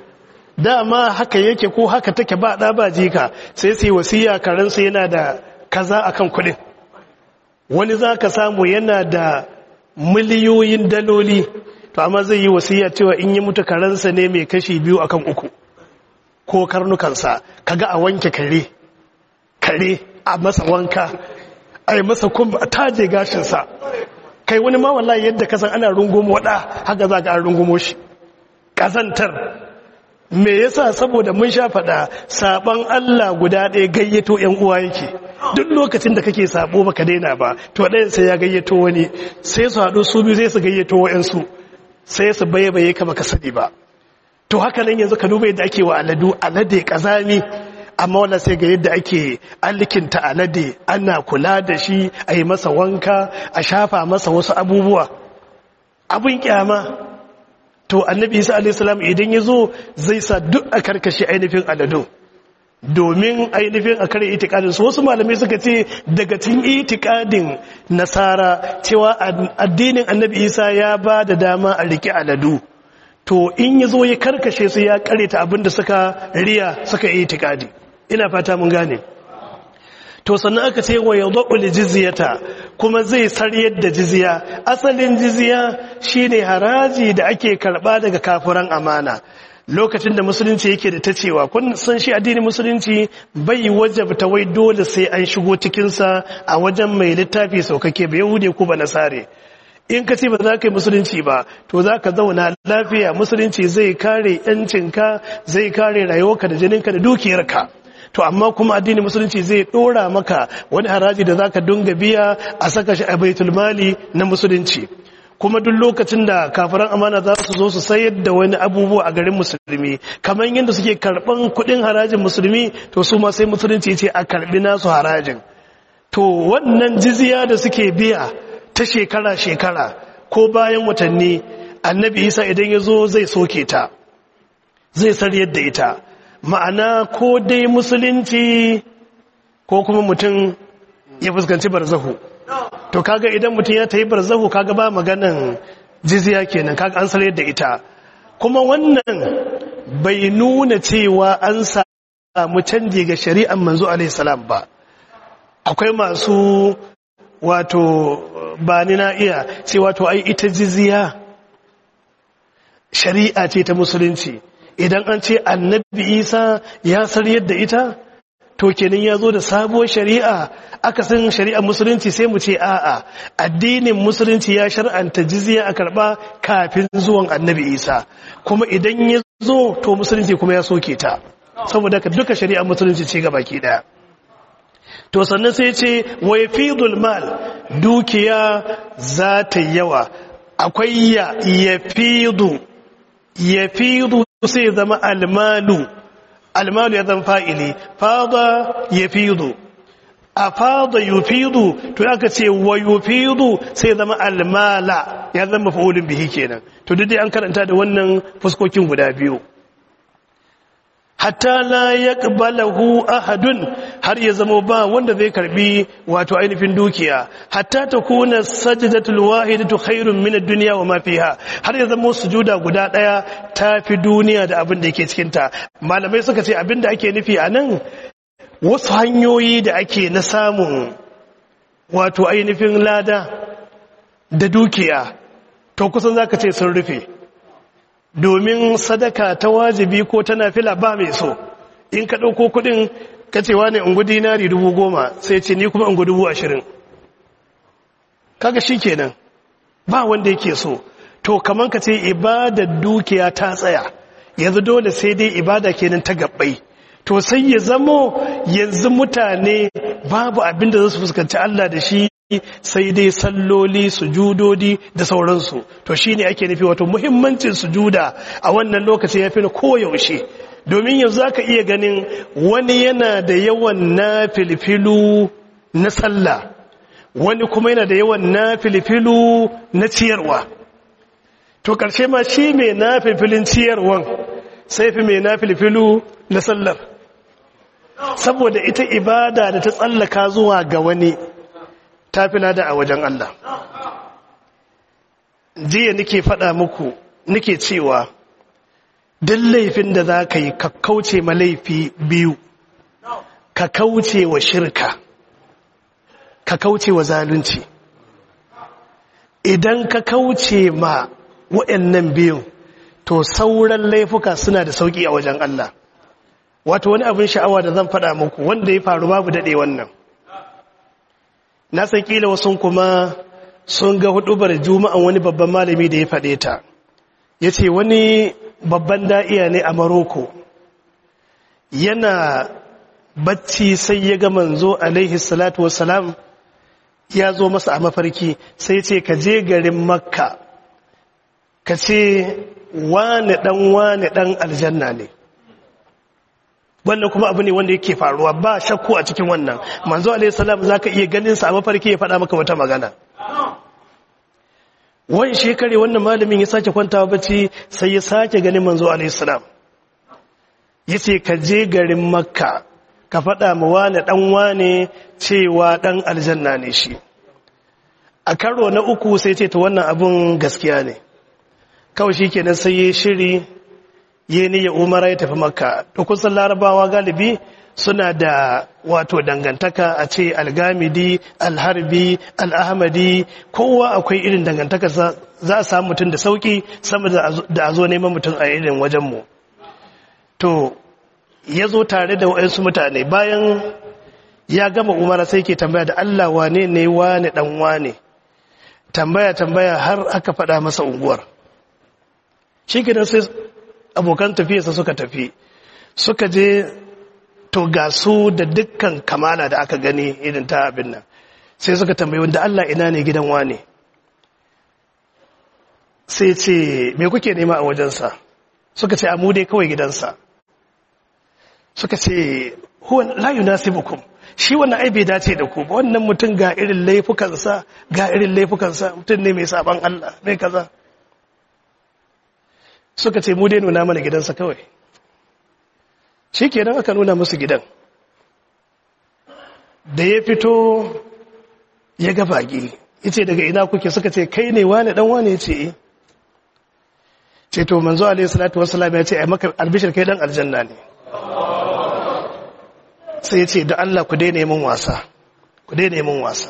dama haka yake ko haka take ba ɗa ba jika, sai sai wasiya karensu yana da kaza akan kuɗin. Wani za ka samu yana da miliyoyin daloli, to amma zai yi wasiya cewa in yi mutu karansa ne mai kashi biyu akan uku ko karnukansa. Kaga a wanke kare kare a masa wanka, a yi masa kuma a taje gashinsa. Kai wani ma wallahi yadda kasan ana rungumo wada, haka za ka an rungumo shi. Kazantar me yasa? Saboda mun sha faɗa, saban Allah guda ɗaya gayyato ƴan uwa yake. Duk lokacin da kake sabo baka daina ba, to ɗayan sai ya gayyato wani, sai su haɗu su biyu sai su gayyato wa'yansu, sai su baye ka baka sani ba. To haka nan yanzu ka duba yadda ake wa aladu, alade kazami, amma wannan sai ga yadda ake alkinta alade, ana kula da shi, a yi masa wanka, a shafa masa wasu abubuwa, abin kyama. To annabi Isa alaihi salam idan ya zo zai sa duk a karkashe ainihin aladu, domin ainihin a kare itikadin su. Wasu malamai suka ce daga cikin itikadin nasara cewa addinin annabi Isa ya ba da dama a rike aladu, to in ya zo ya karkashe su ya kareta abin da suka riya suka yi itikadi. Ina fata mun gane. To sannan aka ce wa yadul jizyata, kuma zai saryar da jizya. Asalin jizya shine haraji da ake karba daga kafiran amana. Lokacin da musulunci yake da ta cewa, kun san shi addinin musulunci bai wajabta wai dole sai an shigo cikinsa a wajen mai littafi saukake ba Yahude ko ba Nasare. In ka ce ba za ka yi musulunci ba, to za ka zauna lafiya. Musulunci zai kare ‘yancinka, zai kare rayuwarka da jininka da dukiyarka. To amma kuma addinin musulunci zai dora maka wani haraji da za ka dunga biya a saka shi a baitul mali na musulunci. Kuma duk lokacin da kafiran amana za su zo su sayar da wani abubuwa a garin musulmi, kamar yadda suke karban kudin harajin musulmi, to su ma sai musulunci ce a karbi nasu harajin. To wannan jizya da suke biya ta shekara-shekara ko bayan watanni, annabi Isa idan ya zo zai soke ta, zai saryar da ita. Ma'ana ko dai musulunci ko kuma mutum ya fuskanci barzahu. To kaga idan mutum ya tayi barzahu, kaga ba maganan jizya kenan, kaga an saryar da ita. Kuma wannan bai nuna cewa an samu canji ga shari'an manzo alaihi salam ba. Akwai masu wato ba ni na iya ce wato ai ita jizya shari'a ce ta musulunci, idan an ce annabi Isa ya sarye da ita to kenan ya zo da sabuwar shari'a aka san shari'ar musulunci, sai mu ce a'a, addinin musulunci ya shar'anta jizya a karba kafin zuwan annabi Isa, kuma idan ya zo to musulunci kuma ya soke ta, saboda ka duka shari'ar musulunci ce gabaki daya. To sannan sai ce wa yafidul mal, dukiya za ta yawa, akwai ya yafidu yafidu sai zama almalu, almalu ya zama fa'ili, fada yafidu, afada yufidu, to aka ce wa yufidu sai zama almala ya zama fa'ulun bihi kenan. To duk dai an karanta da wannan fuskokin guda biyu. Hatta la yaqbalahu ahadun, har ya zama ba wanda zai karbi wato ainihin dukiya, hatta takuna sajdatul wahidatu khairun min ad-dunya wa ma fiha, har ya zama sujuda guda daya tafi duniya da abin da yake cikin ta. Malamai suka ce abin da ake nufi anan wasu hanyoyi da ake na samun wato ainihin lada da dukiya to kusan zaka ce sun rufe, domin sadaka ta wajibi ko ta nafila ba mai so. In ka ɗauko kuɗin ka ce wane ungu dinari dubu goma, sai ce ni kuma ungu dubu ashirin, kaga shi kenan ba wanda yake so. To kaman ka ce ibadar dukiya ta tsaya, yanzu dole sai dai ibada kenan ta gabbai. To sai ya zamo yanzu mutane babu abin da za su fuskanci Allah da shi sai dai salloli, sujudodi da sauransu. To shine ake nufi wato muhimmancin sujuda a wannan lokaci yafi na koyaushe, domin yanzu aka iya ganin wani yana da yawan nafilfilu na sallah, wani kuma yana da yawan nafilfilu na ciyarwa. To karshe ma shi mai nafilfilin ciyarwan sai fi mai nafilfilu na sallar, saboda ita ibada da ta tsallaka zuwa ga wani ta fi lada a wajen Allah. Jiya nake faɗa muku, nake cewa duk laifin da za ka yi ka kauce ma laifi biyu, ka kauce wa shirka, ka kauce wa zalunci. Idan ka kauce ma waɗannan biyun to sauran laifuka suna da sauƙi a wajen Allah. Wato wani abin sha'awa da zan faɗa muku wanda ya faru babu daɗe wannan. Na san kila wasu kuma sun ga hudubar juma'an wani babban malami da ya faɗe ta. Ya ce wani babban da'iya ne a Maroko, yana bacci sai ya ga manzo alaihi salatu wassalam ya zo masa a mafarki, sai ce ka je garin Makka ka ce wane dan wane dan aljanna ne. Wannan kuma abu ne wanda yake faruwa, ba shakku a cikin wannan. Manzo alaihi salam zaka iya ganin sa a mafarki ya faɗa maka wata magana. Wani shekare wannan malamin ya sake kwantawa bacci sai ya sake ganin manzo alaihi salam. Yace ka je garin Makka ka faɗa ma wani dan wane cewa dan aljanna ne shi. A karo na uku sai ce to wannan abun gaskiya ne. Kawai shikenan sai ya shiri yi niyyar umara ya tafi Makka. To kusan larabawa galibi suna da wato dangantaka, a ce algamidi, alharbi, al'ahmadi, kowa akwai irin dangantaka za a samu mutum da sauki sama da a zo neman mutum a irin wajenmu. To ya zo tare da waɗansu mutane, bayan ya gama umara sai ke tambaya da Allah wane ne wane dan wane, tambaya tambaya har aka faɗa masa unguwar. Shi gidan sai abokan tafiyarsa suka tafi, suka je to ga su da dukkan kamala da aka gani irin ta abin nan, sai suka tambayi wanda Allah ina ne gidan wane. Sai ce me kuke nema a wajensa? Suka ce amu dai kawai gidansa. Suka ce huwa la yunasibukum, shi wannan ai bai dace da ku ba, wannan mutum ga irin laifukansa ga irin laifukansa mutum ne mai saban Allah mai kaza. Suka ce mu dai nuna mana gidansa kawai. Shi kenan aka nuna musu gidan. Da ya fito ya ga baki, yace daga ina kuke? Suka ce kai ne wane dan wane? Yace ce to manzo alaihi salatu wassalam ya ce ai maka albishir kai dan aljanna ne. Sai ya ce da Allah ku daina yin wasa ku daina yin wasa.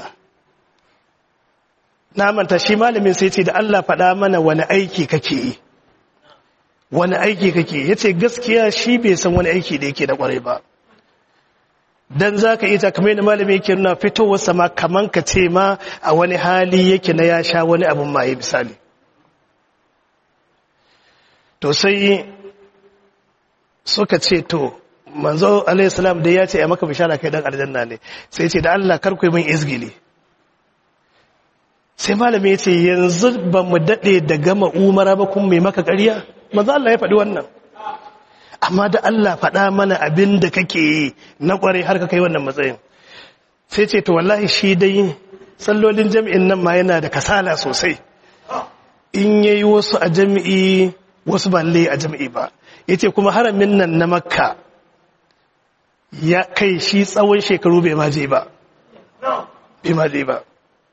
Na manta shi malamin sai ya ce da Allah faɗa mana wani aiki kake yi wani aiki kake ya ce gaskiya shi bai san wani aiki da yake da kwarai ba, dan za ka ita kamar yadda malami yake nuna fitowar sama kaman ka ce ma a wani hali yake na ya sha wani abin maye misali. To sai suka ce to manzo alaihi salam da ya ce a maka bishara kai dan aljanna ne, sai ce da Allah kar ku yi min izgili. Sai malami ya ce yanzu ba mu daɗe da gama umara ba kun mai maka ƙarya, manzo Allah ya faɗi wannan, amma da Allah faɗa mana abin da kake yi na ƙwarai har ka kai wannan matsayin. Sai ce to wallahi shi dai sallolin jami'in nan ma yana da kasala sosai, in yayi wasu a jami'i wasu ba lalle a jami'i ba. Yace kuma haramin nan na Makka ya kai shi tsawon shekaru bai ma je ba bai ma je ba.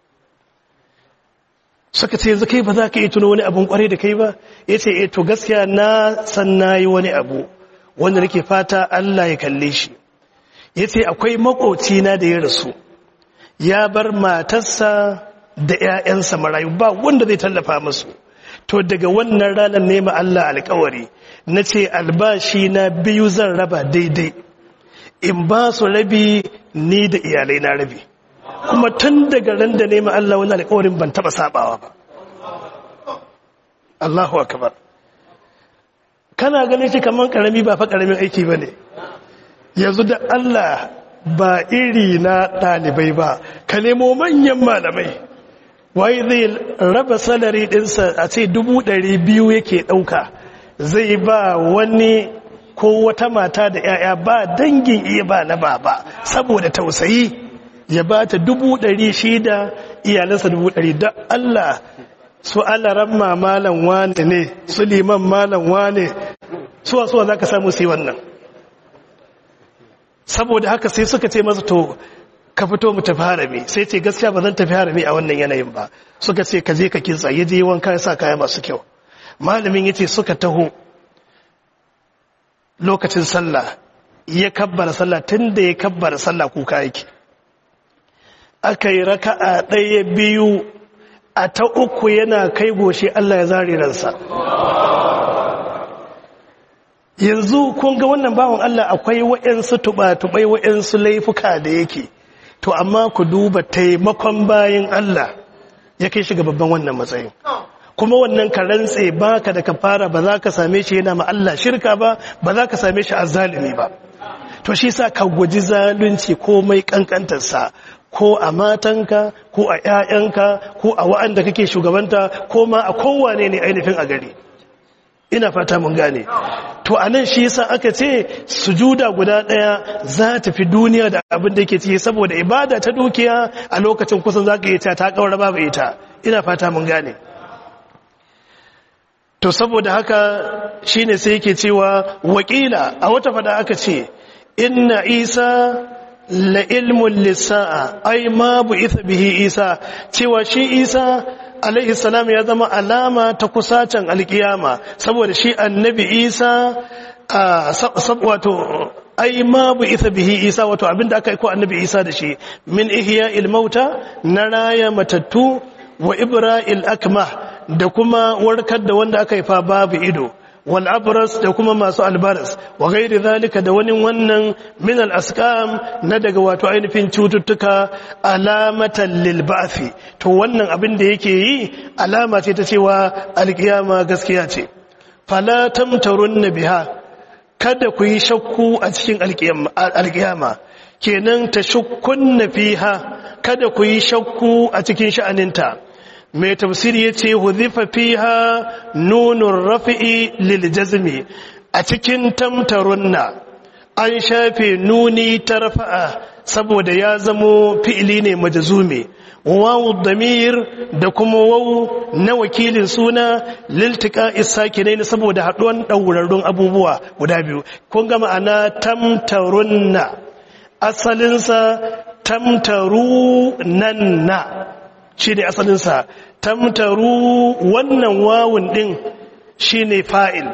Suka ce yanzu kai ba za ka yi tuno wani abun kwarai da kai ba? Ya ce e to gaskiya na san na yi wani abu wanda nake fata Allah ya kalle shi. Ya ce akwai maƙocina da ya rasu ya bar matarsa da 'ya'yansa marayu ba wanda zai tallafa musu. To daga wannan ranar nema Allah alƙawari na ce albashi na biyu zan raba daidai, in ba su rabi ni da iyalai na rabi, kuma tun daga ran da nema Allah wani alƙawarin ban taɓa sabawa ba. Allahu akbar. Kana ganin shi kaman karami ba fa karamin aiki bane. Yanzu da Allah ba iri na ɗalibai ba, ka nemo manyan malamai. Wai zai raba salari ɗinsa a ce dubu ɗari biyu yake ɗauka, zai ba wani ko wata mata da 'ya'ya ba dangin iya ba na baba saboda tausayi, ya ba ta dubu ɗari shida iyalansa dubu ɗari. Da Allah su alaran malam wane ne, su liman malam wane, suwa suwa za ka samu su yi wannan. Saboda haka sai suka ce masa to ka fito mu tafi harami. Sai ce gaskiya ba zan tafi harami a wannan yanayin ba. Suka ce ka je ka kintsa, ya je wanka ya sa kaya masu kyau. Malamin ya ce suka taho lokacin sallah, ya kabbara sallah, tun da ya kabbara sallah kuka yake. Aka yi raka'a ɗaya biyu, a ta uku yana kai goshi Allah ya zare ransa. Yanzu kun ga wannan bawan Allah akwai wa'yansu tuba-tubai wa'yansu laifuka da yake, to amma ku duba taimakon bayan Allah ya kai shi ga babban wannan matsayin. Kuma wannan ka rantse baka da kafara, ba za ka same shi yana ma Allah shirka ba, ba za ka same shi azzalimi ba. To shi sa ka guji zalunci komai kankantarsa, ko a matanka, ko a ‘ya'yanka, ko a wa'anda kake shugabanta, ko ma a kowane ne ainihin a gari. Ina fata mun gane. To a nan shi yasa aka ce sujuda guda ɗaya za ta fi duniya da abin da ke ciki, saboda ibada ta dukiya a lokacin kusan za ka yi ta ta ƙaura babu ita. Ina fata mun gane. To saboda haka shine sai yake cewa wakila a wata fada aka ce inna Isa la ilmun lissa'a, ai ma bu isa bihi Isa, cewa shi Isa alaihi salam ya zama alama ta kusacin alkiyama, saboda shi annabi Isa wato ai ma bu isa bihi Isa, wato abinda aka aiko annabi Isa da shi min ihya ilmauta, na raya matattu, wa ibra'il akmah, da kuma warkar da wanda aka haifa babu ido, wal abras, da kuma masu albaras, wa gairi zalika, da wani wannan min al asqam, na daga wato ainihin cututtuka, alamatan lil ba'thi. To wannan abin da yake yi alama ce ta cewa alkiyama gaskiya ce. Fala tamtarunna biha, kada ku yi shakku a cikin alkiyama, kenan tashukkunna fiha, kada ku yi shakku a cikin sha'aninta. Mai tafsiri ya ce huzifa fiha nunun rafi'i lil jazmi, a cikin tamtarunna an shafe nuni ta rafa'a saboda ya zamo fi'ili ne majazumi, wawu damir da kuma wawu na wakilin suna liltika isakinai saboda haɗuwan ɗaurarrun abubuwa guda biyu. Kun ga ma'ana tamtarunna, asalinsa tamtaru nanna shi ne asalinsa. Tamtaru, wannan wawun ɗin shine fa'il,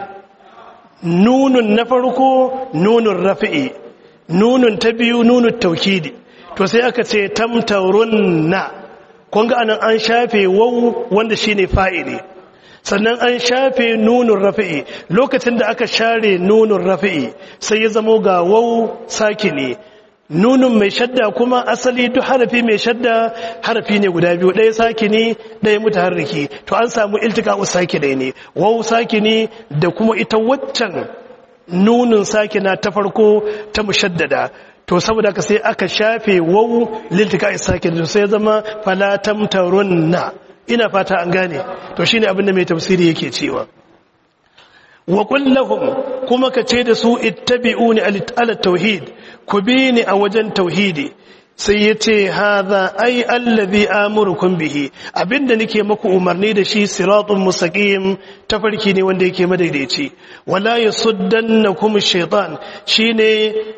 nunun na farko nunun rafi'i, nunun ta biyu nunun taukidi. To sai aka ce tamtarunna, kun ga anan an shafe waw wanda shine fa'ili, sannan an shafe nunun rafi'i. Lokacin da aka share nunun rafi'i sai ya zamo ga waw sakini, nunun mai shadda kuma asali duk harafi mai shadda harafi ne guda biyu, ɗaya sakini ɗaya mutaharriki. To an samu iltiqa'u sakinai ne, waw sakini da kuma ita waccan nunun sakina ta farko ta mushaddada. To saboda ka sai aka shafe waw liltiqa'i sakin, sai zama fala tamtarunna. Ina fata an gane. To shine abin da mai tafsiri yake cewa, wa qul lahum, kuma ka ce da su ittabi'uni ala tauhid, ku bi ni a wajen tauhidi. Sai ya ce hadha ai allazi amurukum bihi, abinda nake muku umarni da shi siratun mustaqim, tafarki ne wanda yake madaidaici. Wala yasuddannakum ash-shaytan, shine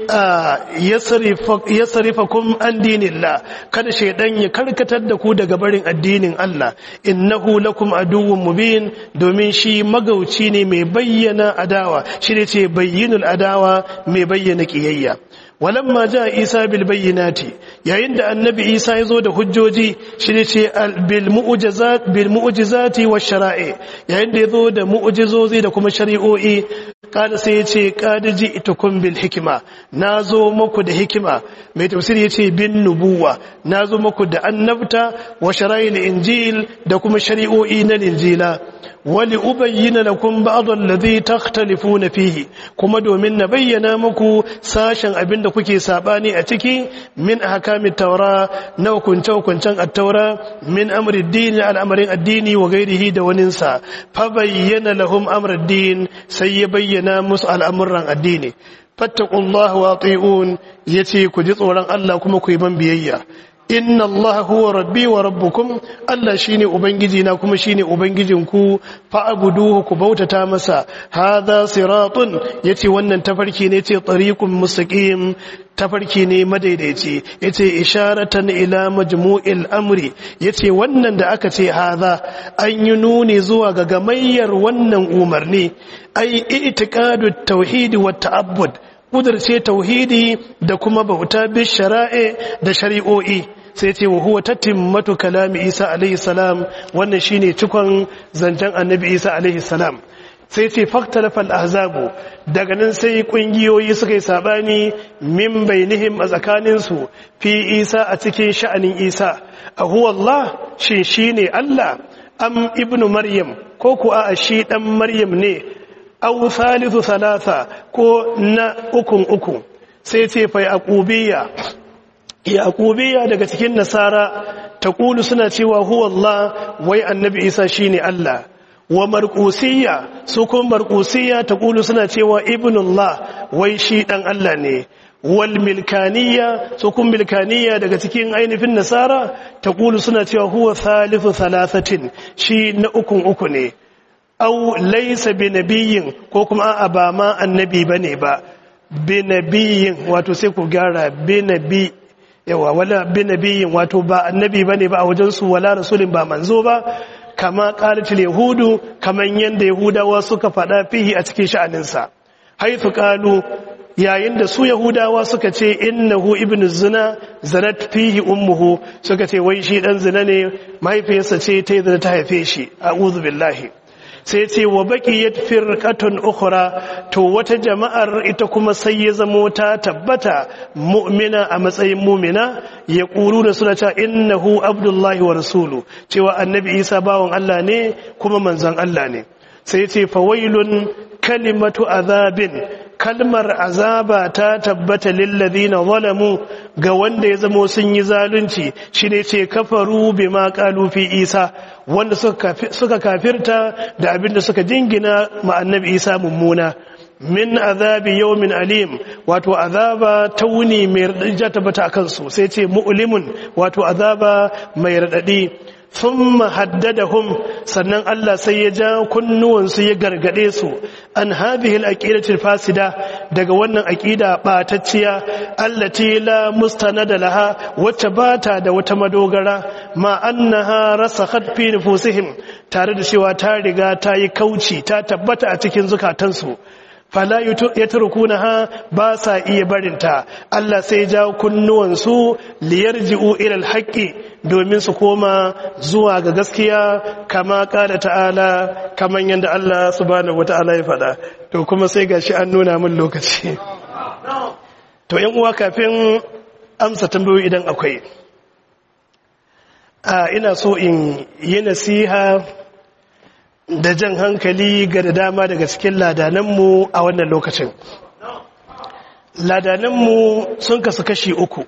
yasrifa yasrifakum an dinillah, kada shaydan ya karkatar da ku daga barin addinin Allah. Innahu lakum aduwwun mubin, domin shi magauci ne mai bayyana adawa, shi ne ce bayyinul adawa, mai bayyana kiyayya. walamma ja isa bil bayyinati, yayin da annabi isa ya zo da hujjoji, shi ne ce bil mu'jizat bil mu'jizati wash shara'i, yayin da ya zo da mu'jizozi da kuma shari'o'i, kada sai ya ce qad ji'tukum bil hikma, nazo muku da hikima. Mai tafsiri yace bin nubuwa, nazo muku da annabta wa shara'il injil, da kuma shari'o'i na injila. wali ubayyana lakum ba'd alladhi takhtalifuna fihi, kuma domin na bayyana muku sashen abinda kuke sabani a ciki, min ahkamit tawra, na hukunce hukuncen at-taura, min amri ad-din, al-amrin addini wa ghairihi da waninsa. Fa bayyana lahum amra ad-din, sai ya bayyana musu al'amuran addini. fattaqullaha wa ati'un, yace ku ji tsoron Allah kuma ku yi ban biyayya. inna Allah huwa rabbi wa rabbukum, Allah shine ubangiji na kuma shine ubangijinku, fa'buduhu, ku bautata masa. hadha siratun, yace wannan tafarki ne, yace tariqun mustaqim, tafarki ne madaidaici, yace isharatan ila majmu'il amri, yace wannan da aka ce hadha an yi nuni zuwa ga gamayyar wannan umarni, ai i'tiqadu tauhidi wa ta'abbud, kudurce tauhidi da kuma bauta bi shara'i da shari'o'i. Sai ce wa huwa tatimmatu kalami Isa alaihi salam, wannan shine cikon zancen annabi Isa alaihi salam. Sai ce faktalafa al-ahzabu, daga nan sai kungiyoyi suka yi sabani min bainihim a tsakaninsu, fi Isa, a cikin sha'anin Isa. a huwa Allah, shin shine Allah, am ibnu Maryam, ko ku a shi dan Maryam ne, aw thalithu thalatha, ko na ukun uku. Sai ce fa yaqubiyya, yaqubiyya daga cikin nasara taqulu suna cewa huwa Allah, wai annabi Isa shine Allah. Wa marqusiyya, su kuma marqusiyya taqulu suna cewa ibnullah, wai shi dan Allah ne. Wal milkaniyya, su kuma milkaniyya daga cikin ainihin nasara taqulu suna cewa huwa thalithu thalathatin, shi na ukun uku ne. Au laysa binabiyyin, ko kuma a'a ba ma annabi bane ba, binabiyyin, wato sai ku gyara binabi, yawa wala binabiyyin, wato ba annabi bane ba a wajen su, wala rasulin, ba manzo ba, kama qalatul yahudu, kaman yanda yahudawa suka fada fihi a cikin sha'aninsa. Haythu qalu, yayin da su yahudawa suka ce innahu ibnu zina zanat fihi ummuhu, suka ce wai shi dan zina ne, mahaifiyarsa ce ta zina ta haife shi, a'udhu billahi. Sai ce wa baqiyat firqatun ukhra, to wata jama'ar ita kuma sai ya zamo ta tabbata mu'mina a matsayin mu'mina, ya da suna cewa innahu abdullahi wa rasulu, cewa annabi Isa bawan Allah ne kuma manzon Allah ne. Sai ce fawailun kalimatu azabin, kalmar azaba ta tabbata lilladhina zalamu, ga wanda ya zamo sun yi zalunci, shine ce kafaru bima qalu fi Isa, wanda suka kafirta da abinda suka jingina ma annabi Isa mummuna. Min azabi yawmin alim, wato azaba ta wuni mai radadi ta tabbata akan su. Sai ce mu'limun, wato azaba mai radadi. thumma haddadahum sannan Allah sai ya ja kunnuwansu ya gargade su an hadhihi al-aqidati al-fasida daga wannan aqida batacciya allati la mustanada laha wacce bata da wata madogara ma annaha rasakhat fi nufusihim tare da cewa ta riga ta yi kauci ta tabbata a cikin zukatansu fala yatrukunaha ba sa iya barinta Allah sai ja kunnuwansu liyarji'u ila al-haqqi domin su koma zuwa ga gaskiya kama kada ta'ala kaman yanda Allah subhanahu wata'ala ya faɗa to kuma sai gashi an nuna min lokaci to yan uwa kafin amsa tambayoyi idan akwai a ina so in yi nasiha da jan hankali ga da dama daga cikin ladananmu a wannan lokacin ladananmu sun kasu kashi uku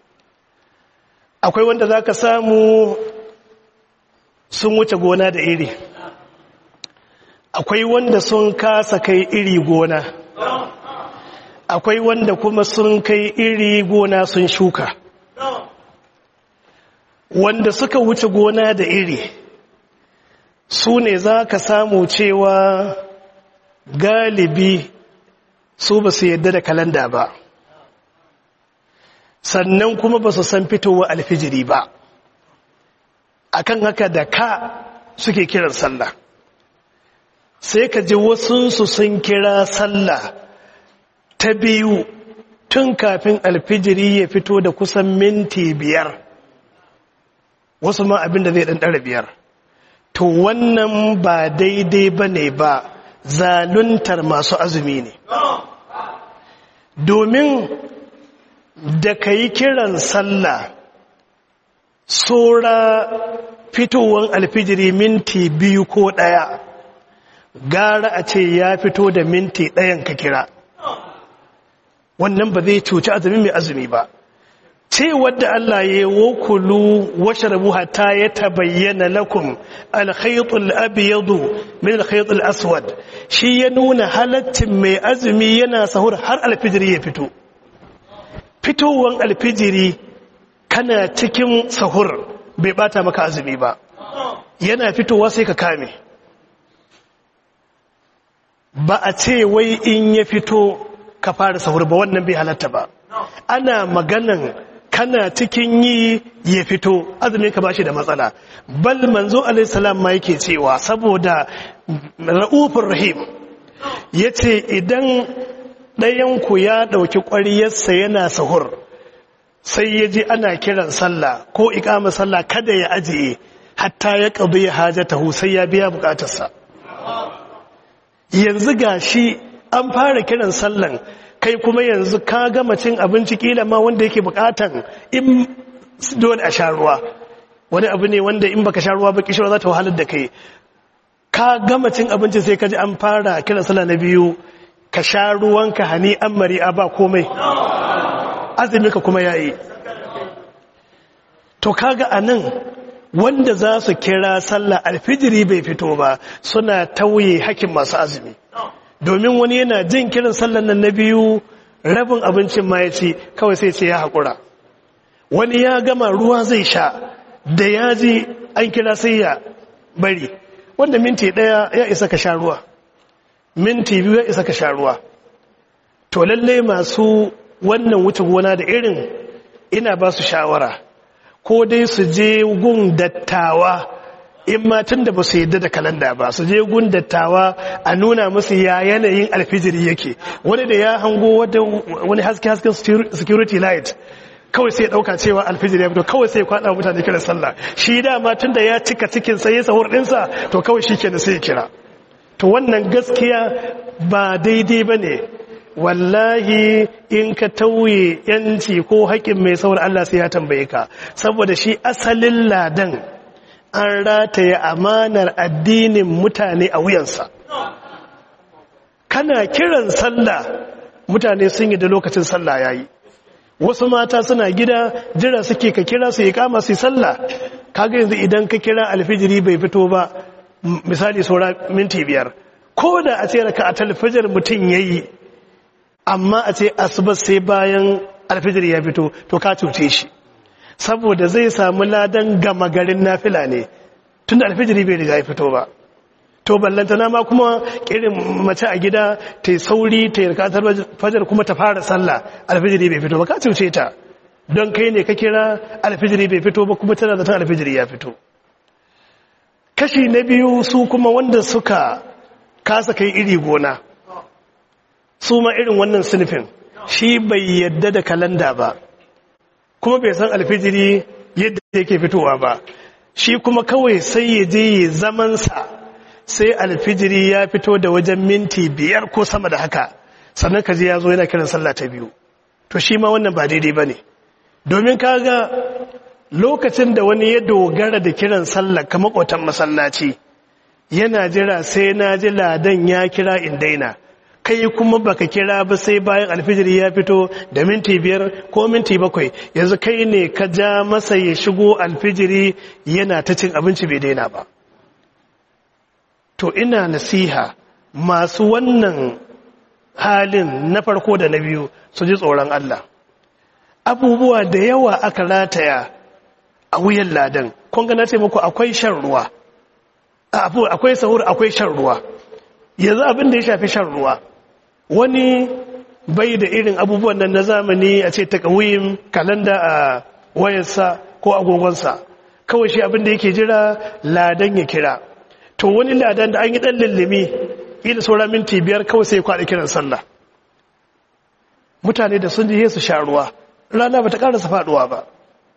akwai wanda za ka samu sun wuce gona da iri akwai wanda sun kasa kai iri gona akwai wanda kuma sun kai iri gona sun shuka wanda suka wuce gona da iri su ne za ka samu cewa galibi su ba su yadda da kalanda ba sannan kuma ba su san fitowa alfijiri ba akan haka da ka suke kiran sallah sai ka ji wasunsu sun kira sallah ta biyu tun kafin alfijiri ya fito da kusan minti biyar wasu ma abinda zai ɗanɗara biyar to wannan ba daidai ba ne ba zaluntar masu azumi ne domin da ka yi kiran sallah sora fitowar alfijiri minti biyu ko ɗaya gara a ce ya fito da minti ɗayan ka kira wannan ba zai cuci azumi mai azumi ba ce wadda Allah ya yi wakulu washarabu hatta ya tabayyana lakum alkhaytul abyadu min alkhaytul aswad shi ya nuna halaccin mai azumi yana sahur har alfijiri ya fito fitowan alfijiri kana cikin sahur bai bata maka azumi ba yana fitowa sai ka kame ba a ce wai in ya fito ka fara sahur ba wannan bai halatta ba ana maganan kana cikin yi ya fito azumin ka bashi da matsala bal manzo alaihi salam ma yake cewa saboda ra'ufur rahim yace idan ɗayan ku ya dauki ƙwariyarsa yana sahur sai yaji ana kiran sallah ko iqama sallah kada ya ajiye hatta ya qadi hajatahu sai ya biya bukatarsa yanzu gashi an fara kiran sallan kai kuma yanzu ka gama cin abinci kila ma wanda yake bukatan in dole a sha ruwa wani abu ne wanda in baka sha ruwa ba kishirwa za ta wahalar da kai ka gama cin abinci sai ka ji an fara kiran sallah na biyu ka sha ruwanka hani an mari'a ba komai azumi ka kuma yayi to kaga anan wanda za su kira sallah alfijiri bai fito ba suna tauye hakkin masu azumi domin wani yana jin kiran sallan nan na biyu rabin abincin ma ya ci kawai sai ce ya haƙura wani ya gama ruwa zai sha da ya ji an kira sai ya bari wanda minti ɗaya ya isa ka sha ruwa minti biyu ya isa ka sha ruwa to lallai masu wannan wuce gona da irin ina ba su shawara ko dai su je gun dattawa in matan da ba su yadda da kalanda ba su je gun dattawa a nuna musu ya yanayin alfijiri yake wani da ya hango wani haske hasken security light kawai sai ya dauka cewa alfijiri ya fito kawai sai ya kwada mutane kiran sallah shi dama tun da ya cika cikin sai ya sahur dinsa to kawai shi kenan sai ya kira to wannan gaskiya ba daidai ba ne wallahi in ka tauye yanci ko haƙƙin mai saur Allah sai ya tambaye ka saboda shi asalin ladan an rataye amanar addinin mutane a wuyansa kana kiran sallah mutane sun yi da lokacin sallah yayi wasu mata suna gida jira suke ka kira su yi kama su yi sallah kaga yanzu idan ka kira alfijiri bai fito ba misali saura minti biyar ko da a ce raka a talfajar mutum yayi amma a ce asuba sai bayan alfijiri ya fito to ka cuce shi saboda zai samu ladan gama garin nafila ne tunda alfijiri bai riga ya fito ba. To ballantana ma kuma kirin mace a gida ta yi sauri ta yi rakatar fajar kuma ta fara sallah alfijiri bai fito ba, ka cuce ta don kai ne ka kira alfijiri bai fito ba kuma tana zaton alfijiri ya fito. Kashi na biyu su kuma wanda suka kasa kai iri gona, su ma irin wannan sinifin shi bai yadda da kalanda ba kuma bai san alfijiri yadda yake fitowa ba, shi kuma kawai sai ya je ya zamansa sai alfijiri ya fito da wajen minti biyar ko sama da haka sannan ka je ya zo yana kiran sallah ta biyu. To shi ma wannan ba daidai ba ne, domin kaga lokacin da wani ya dogara da kiran sallah ka makotan masallaci yana jira sai na ji ladan ya kira in daina, kai kuma baka kira ba sai bayan alfijiri ya fito da minti biyar ko minti bakwai, yanzu kai ne ka ja masa ya shigo alfijiri yana ta cin abinci bai daina ba. To ina nasiha masu wannan halin na farko da na biyu su ji tsoron Allah. Abubuwa da yawa aka rataya a wuyan ladan, kun ga na ce muku akwai shan ruwa, akwai sahur, akwai shan ruwa. Yanzu abin da ya shafi shan ruwa, wani bai da irin abubuwan nan na zamani a ce takawiyin kalanda a wayarsa ko agogonsa, kawai shi abin da yake jira ladan ya kira. To wani ladan da an yi ɗan lullumi ila saura minti biyar kawai sai kwaɗa kiran sallah. Mutane da sun je su sha ruwa, rana ba ta ƙarasa faɗuwa ba.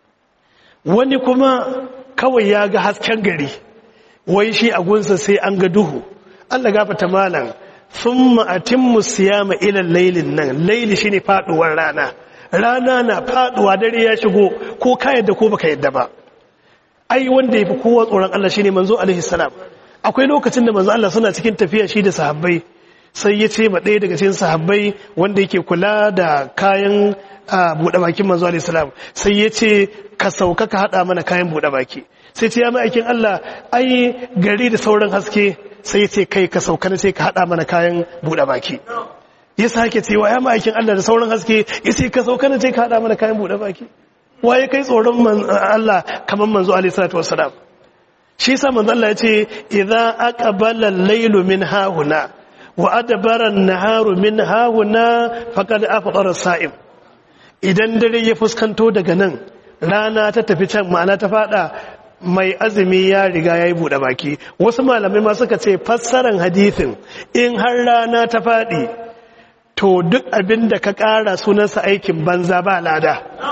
Wani kuma kawai ya ga hasken gari, wai shi a gunsa sai an ga duhu. Allah gafata malam, sun ma'atin musiyama ilan lailin nan, laili shi ne faɗuwar rana. Rana na faɗuwa dare ya shigo ko ka yadda ko baka yadda ba. Ai wanda ya fi kowa tsoron Allah shi ne manzo alaihi salam. Akwai lokacin da manzo Allah suna cikin tafiya shi da sahabbai, sai ya ce ma ɗaya daga cikin sahabbai wanda yake kula da kayan buɗe bakin manzo alaihi salam, sai ya ce ka sauka ka haɗa mana kayan buɗe baki. Sai ce ya ma'aikin Allah, ai gari da sauran haske, sai ya ce kai ka sauka na sai ka haɗa mana kayan buɗe baki. Ya sake cewa ya ma'aikin Allah da sauran haske, ya ce ka sauka na sai ka haɗa mana kayan buɗe baki. Waye kai tsoron Allah kamar manzo alaihi salatu wassalam. Shi yasa manzo Allah ya ce idza aqbala al-laylu min hahuna wa adbara an-naharu min hahuna faqad afṭara as-sa'im. Idan dare ya fuskanto daga nan, rana ta tafi can, ma'ana ta fada, mai azumi ya riga yayi bude baki. Wasu malamai ma suka ce fassaran hadisin in har rana ta fadi to duk abin da ka ƙara sunansa aikin banza ba lada.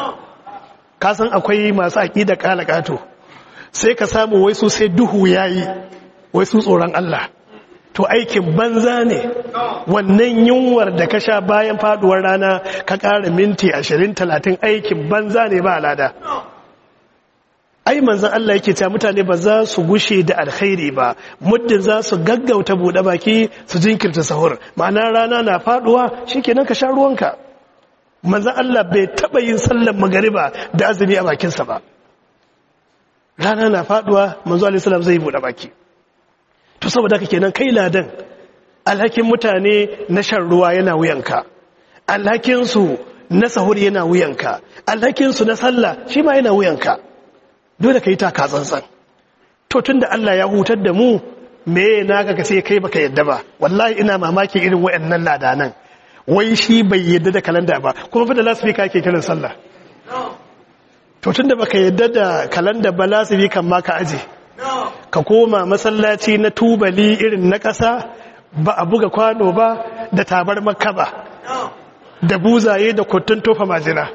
Ka san akwai masu aqida kalakato, sai ka samu wai su sai duhu yayi, wai su tsoron Allah. To aikin banza ne wannan yunwar da ka sha bayan faduwar rana ka ƙara minti ashirin talatin, aikin banza ne ba lada. Ai manzon Allah yake cewa mutane ba za su gushe da alkhairi ba muddin za su gaggauta buɗe baki su jinkirta sahur, ma'ana rana na faduwa shikenan ka sha ruwanka. Manzon Allah bai taba yin sallar magariba da azumi a bakinsa ba. Rana na faduwa manzo alaihi salam zai buɗe baki. To saboda haka kenan kai ladan, alhakin mutane na shan ruwa yana wuyanka, alhakin su na sahur yana wuyanka, alhakin su na sallah shi ma yana wuyanka. Dole kai ta ka tsantsan. To tunda Allah ya hutar da mu, me naka ka sai kai baka yadda ba. Wallahi ina mamaki irin wayannan ladanan. Wai shi bai yadda da kalanda ba, kuma fa da lasfika yake kiran sallah. To tunda baka yadda da kalanda ba, lasfi kan ma ka aje. Ka koma masallaci na tubali irin na ƙasa, ba a buga kwano ba, da tabar makka ba, da buzaye da kuttun tofa majina.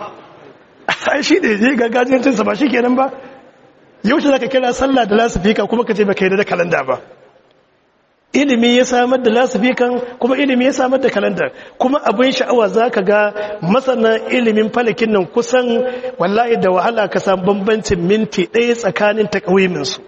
Ai shi ne je gargajiyancinsa ba shi kenan ba. Yau za ka kira sallah da lasifika kuma ka ce baka yadda da kalanda ba. Ilimi ya samar da lasifikan kuma ilimi ya samar da kalandar. Kuma abin sha'awa za ka ga masana ilimin falakin nan kusan wallahi da wahala ka samu bambancin minti ɗaya tsakanin takawiminsu.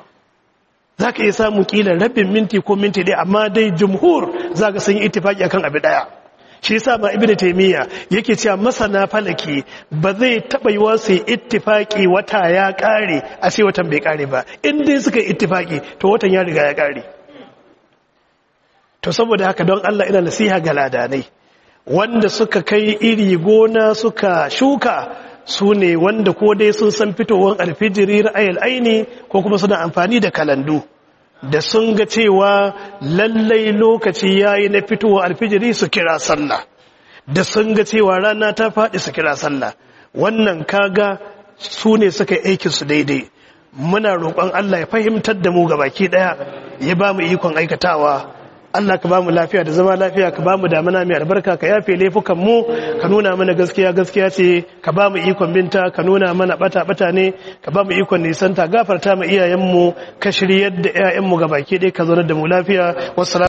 Za ka iya samun kila rabin minti ko minti ɗaya, amma dai jumhur za ka sun yi ittifaki akan abu ɗaya. Shi yasa ma Ibn Taymiyyah yake cewa masana falaki ba zai taba yi wasu ittifaki wata ya kare a sai watan bai kare ba. In dai suka yi ittifaki to watan ya riga ya kare. To saboda haka don Allah ina nasiha ga ladanai wanda suka kai iri gona suka shuka, su ne wanda ko dai sun san fitowar alfijiri ra'ayil aini ko kuma suna amfani da kalandu da sun ga cewa lallai lokaci yayi na fitowar alfijiri su kira sallah da sun ga cewa rana ta faɗi su kira sallah wannan kaga su ne suka yi aikin su daidai muna roƙon Allah ya fahimtar da mu gabaki daya ya ba mu ikon aikatawa Allah ka ba mu lafiya da zama lafiya ka ba mu damana mai albarka ka yafe laifukan mu ka nuna mana gaskiya gaskiya ce ka ba mu ikon binta ka nuna mana bata bata ne ka ba mu ikon nisanta gafarta mu iyayen mu ka shiryar da ƴaƴan mu gabaki daya ka zauna da mu lafiya wassalamu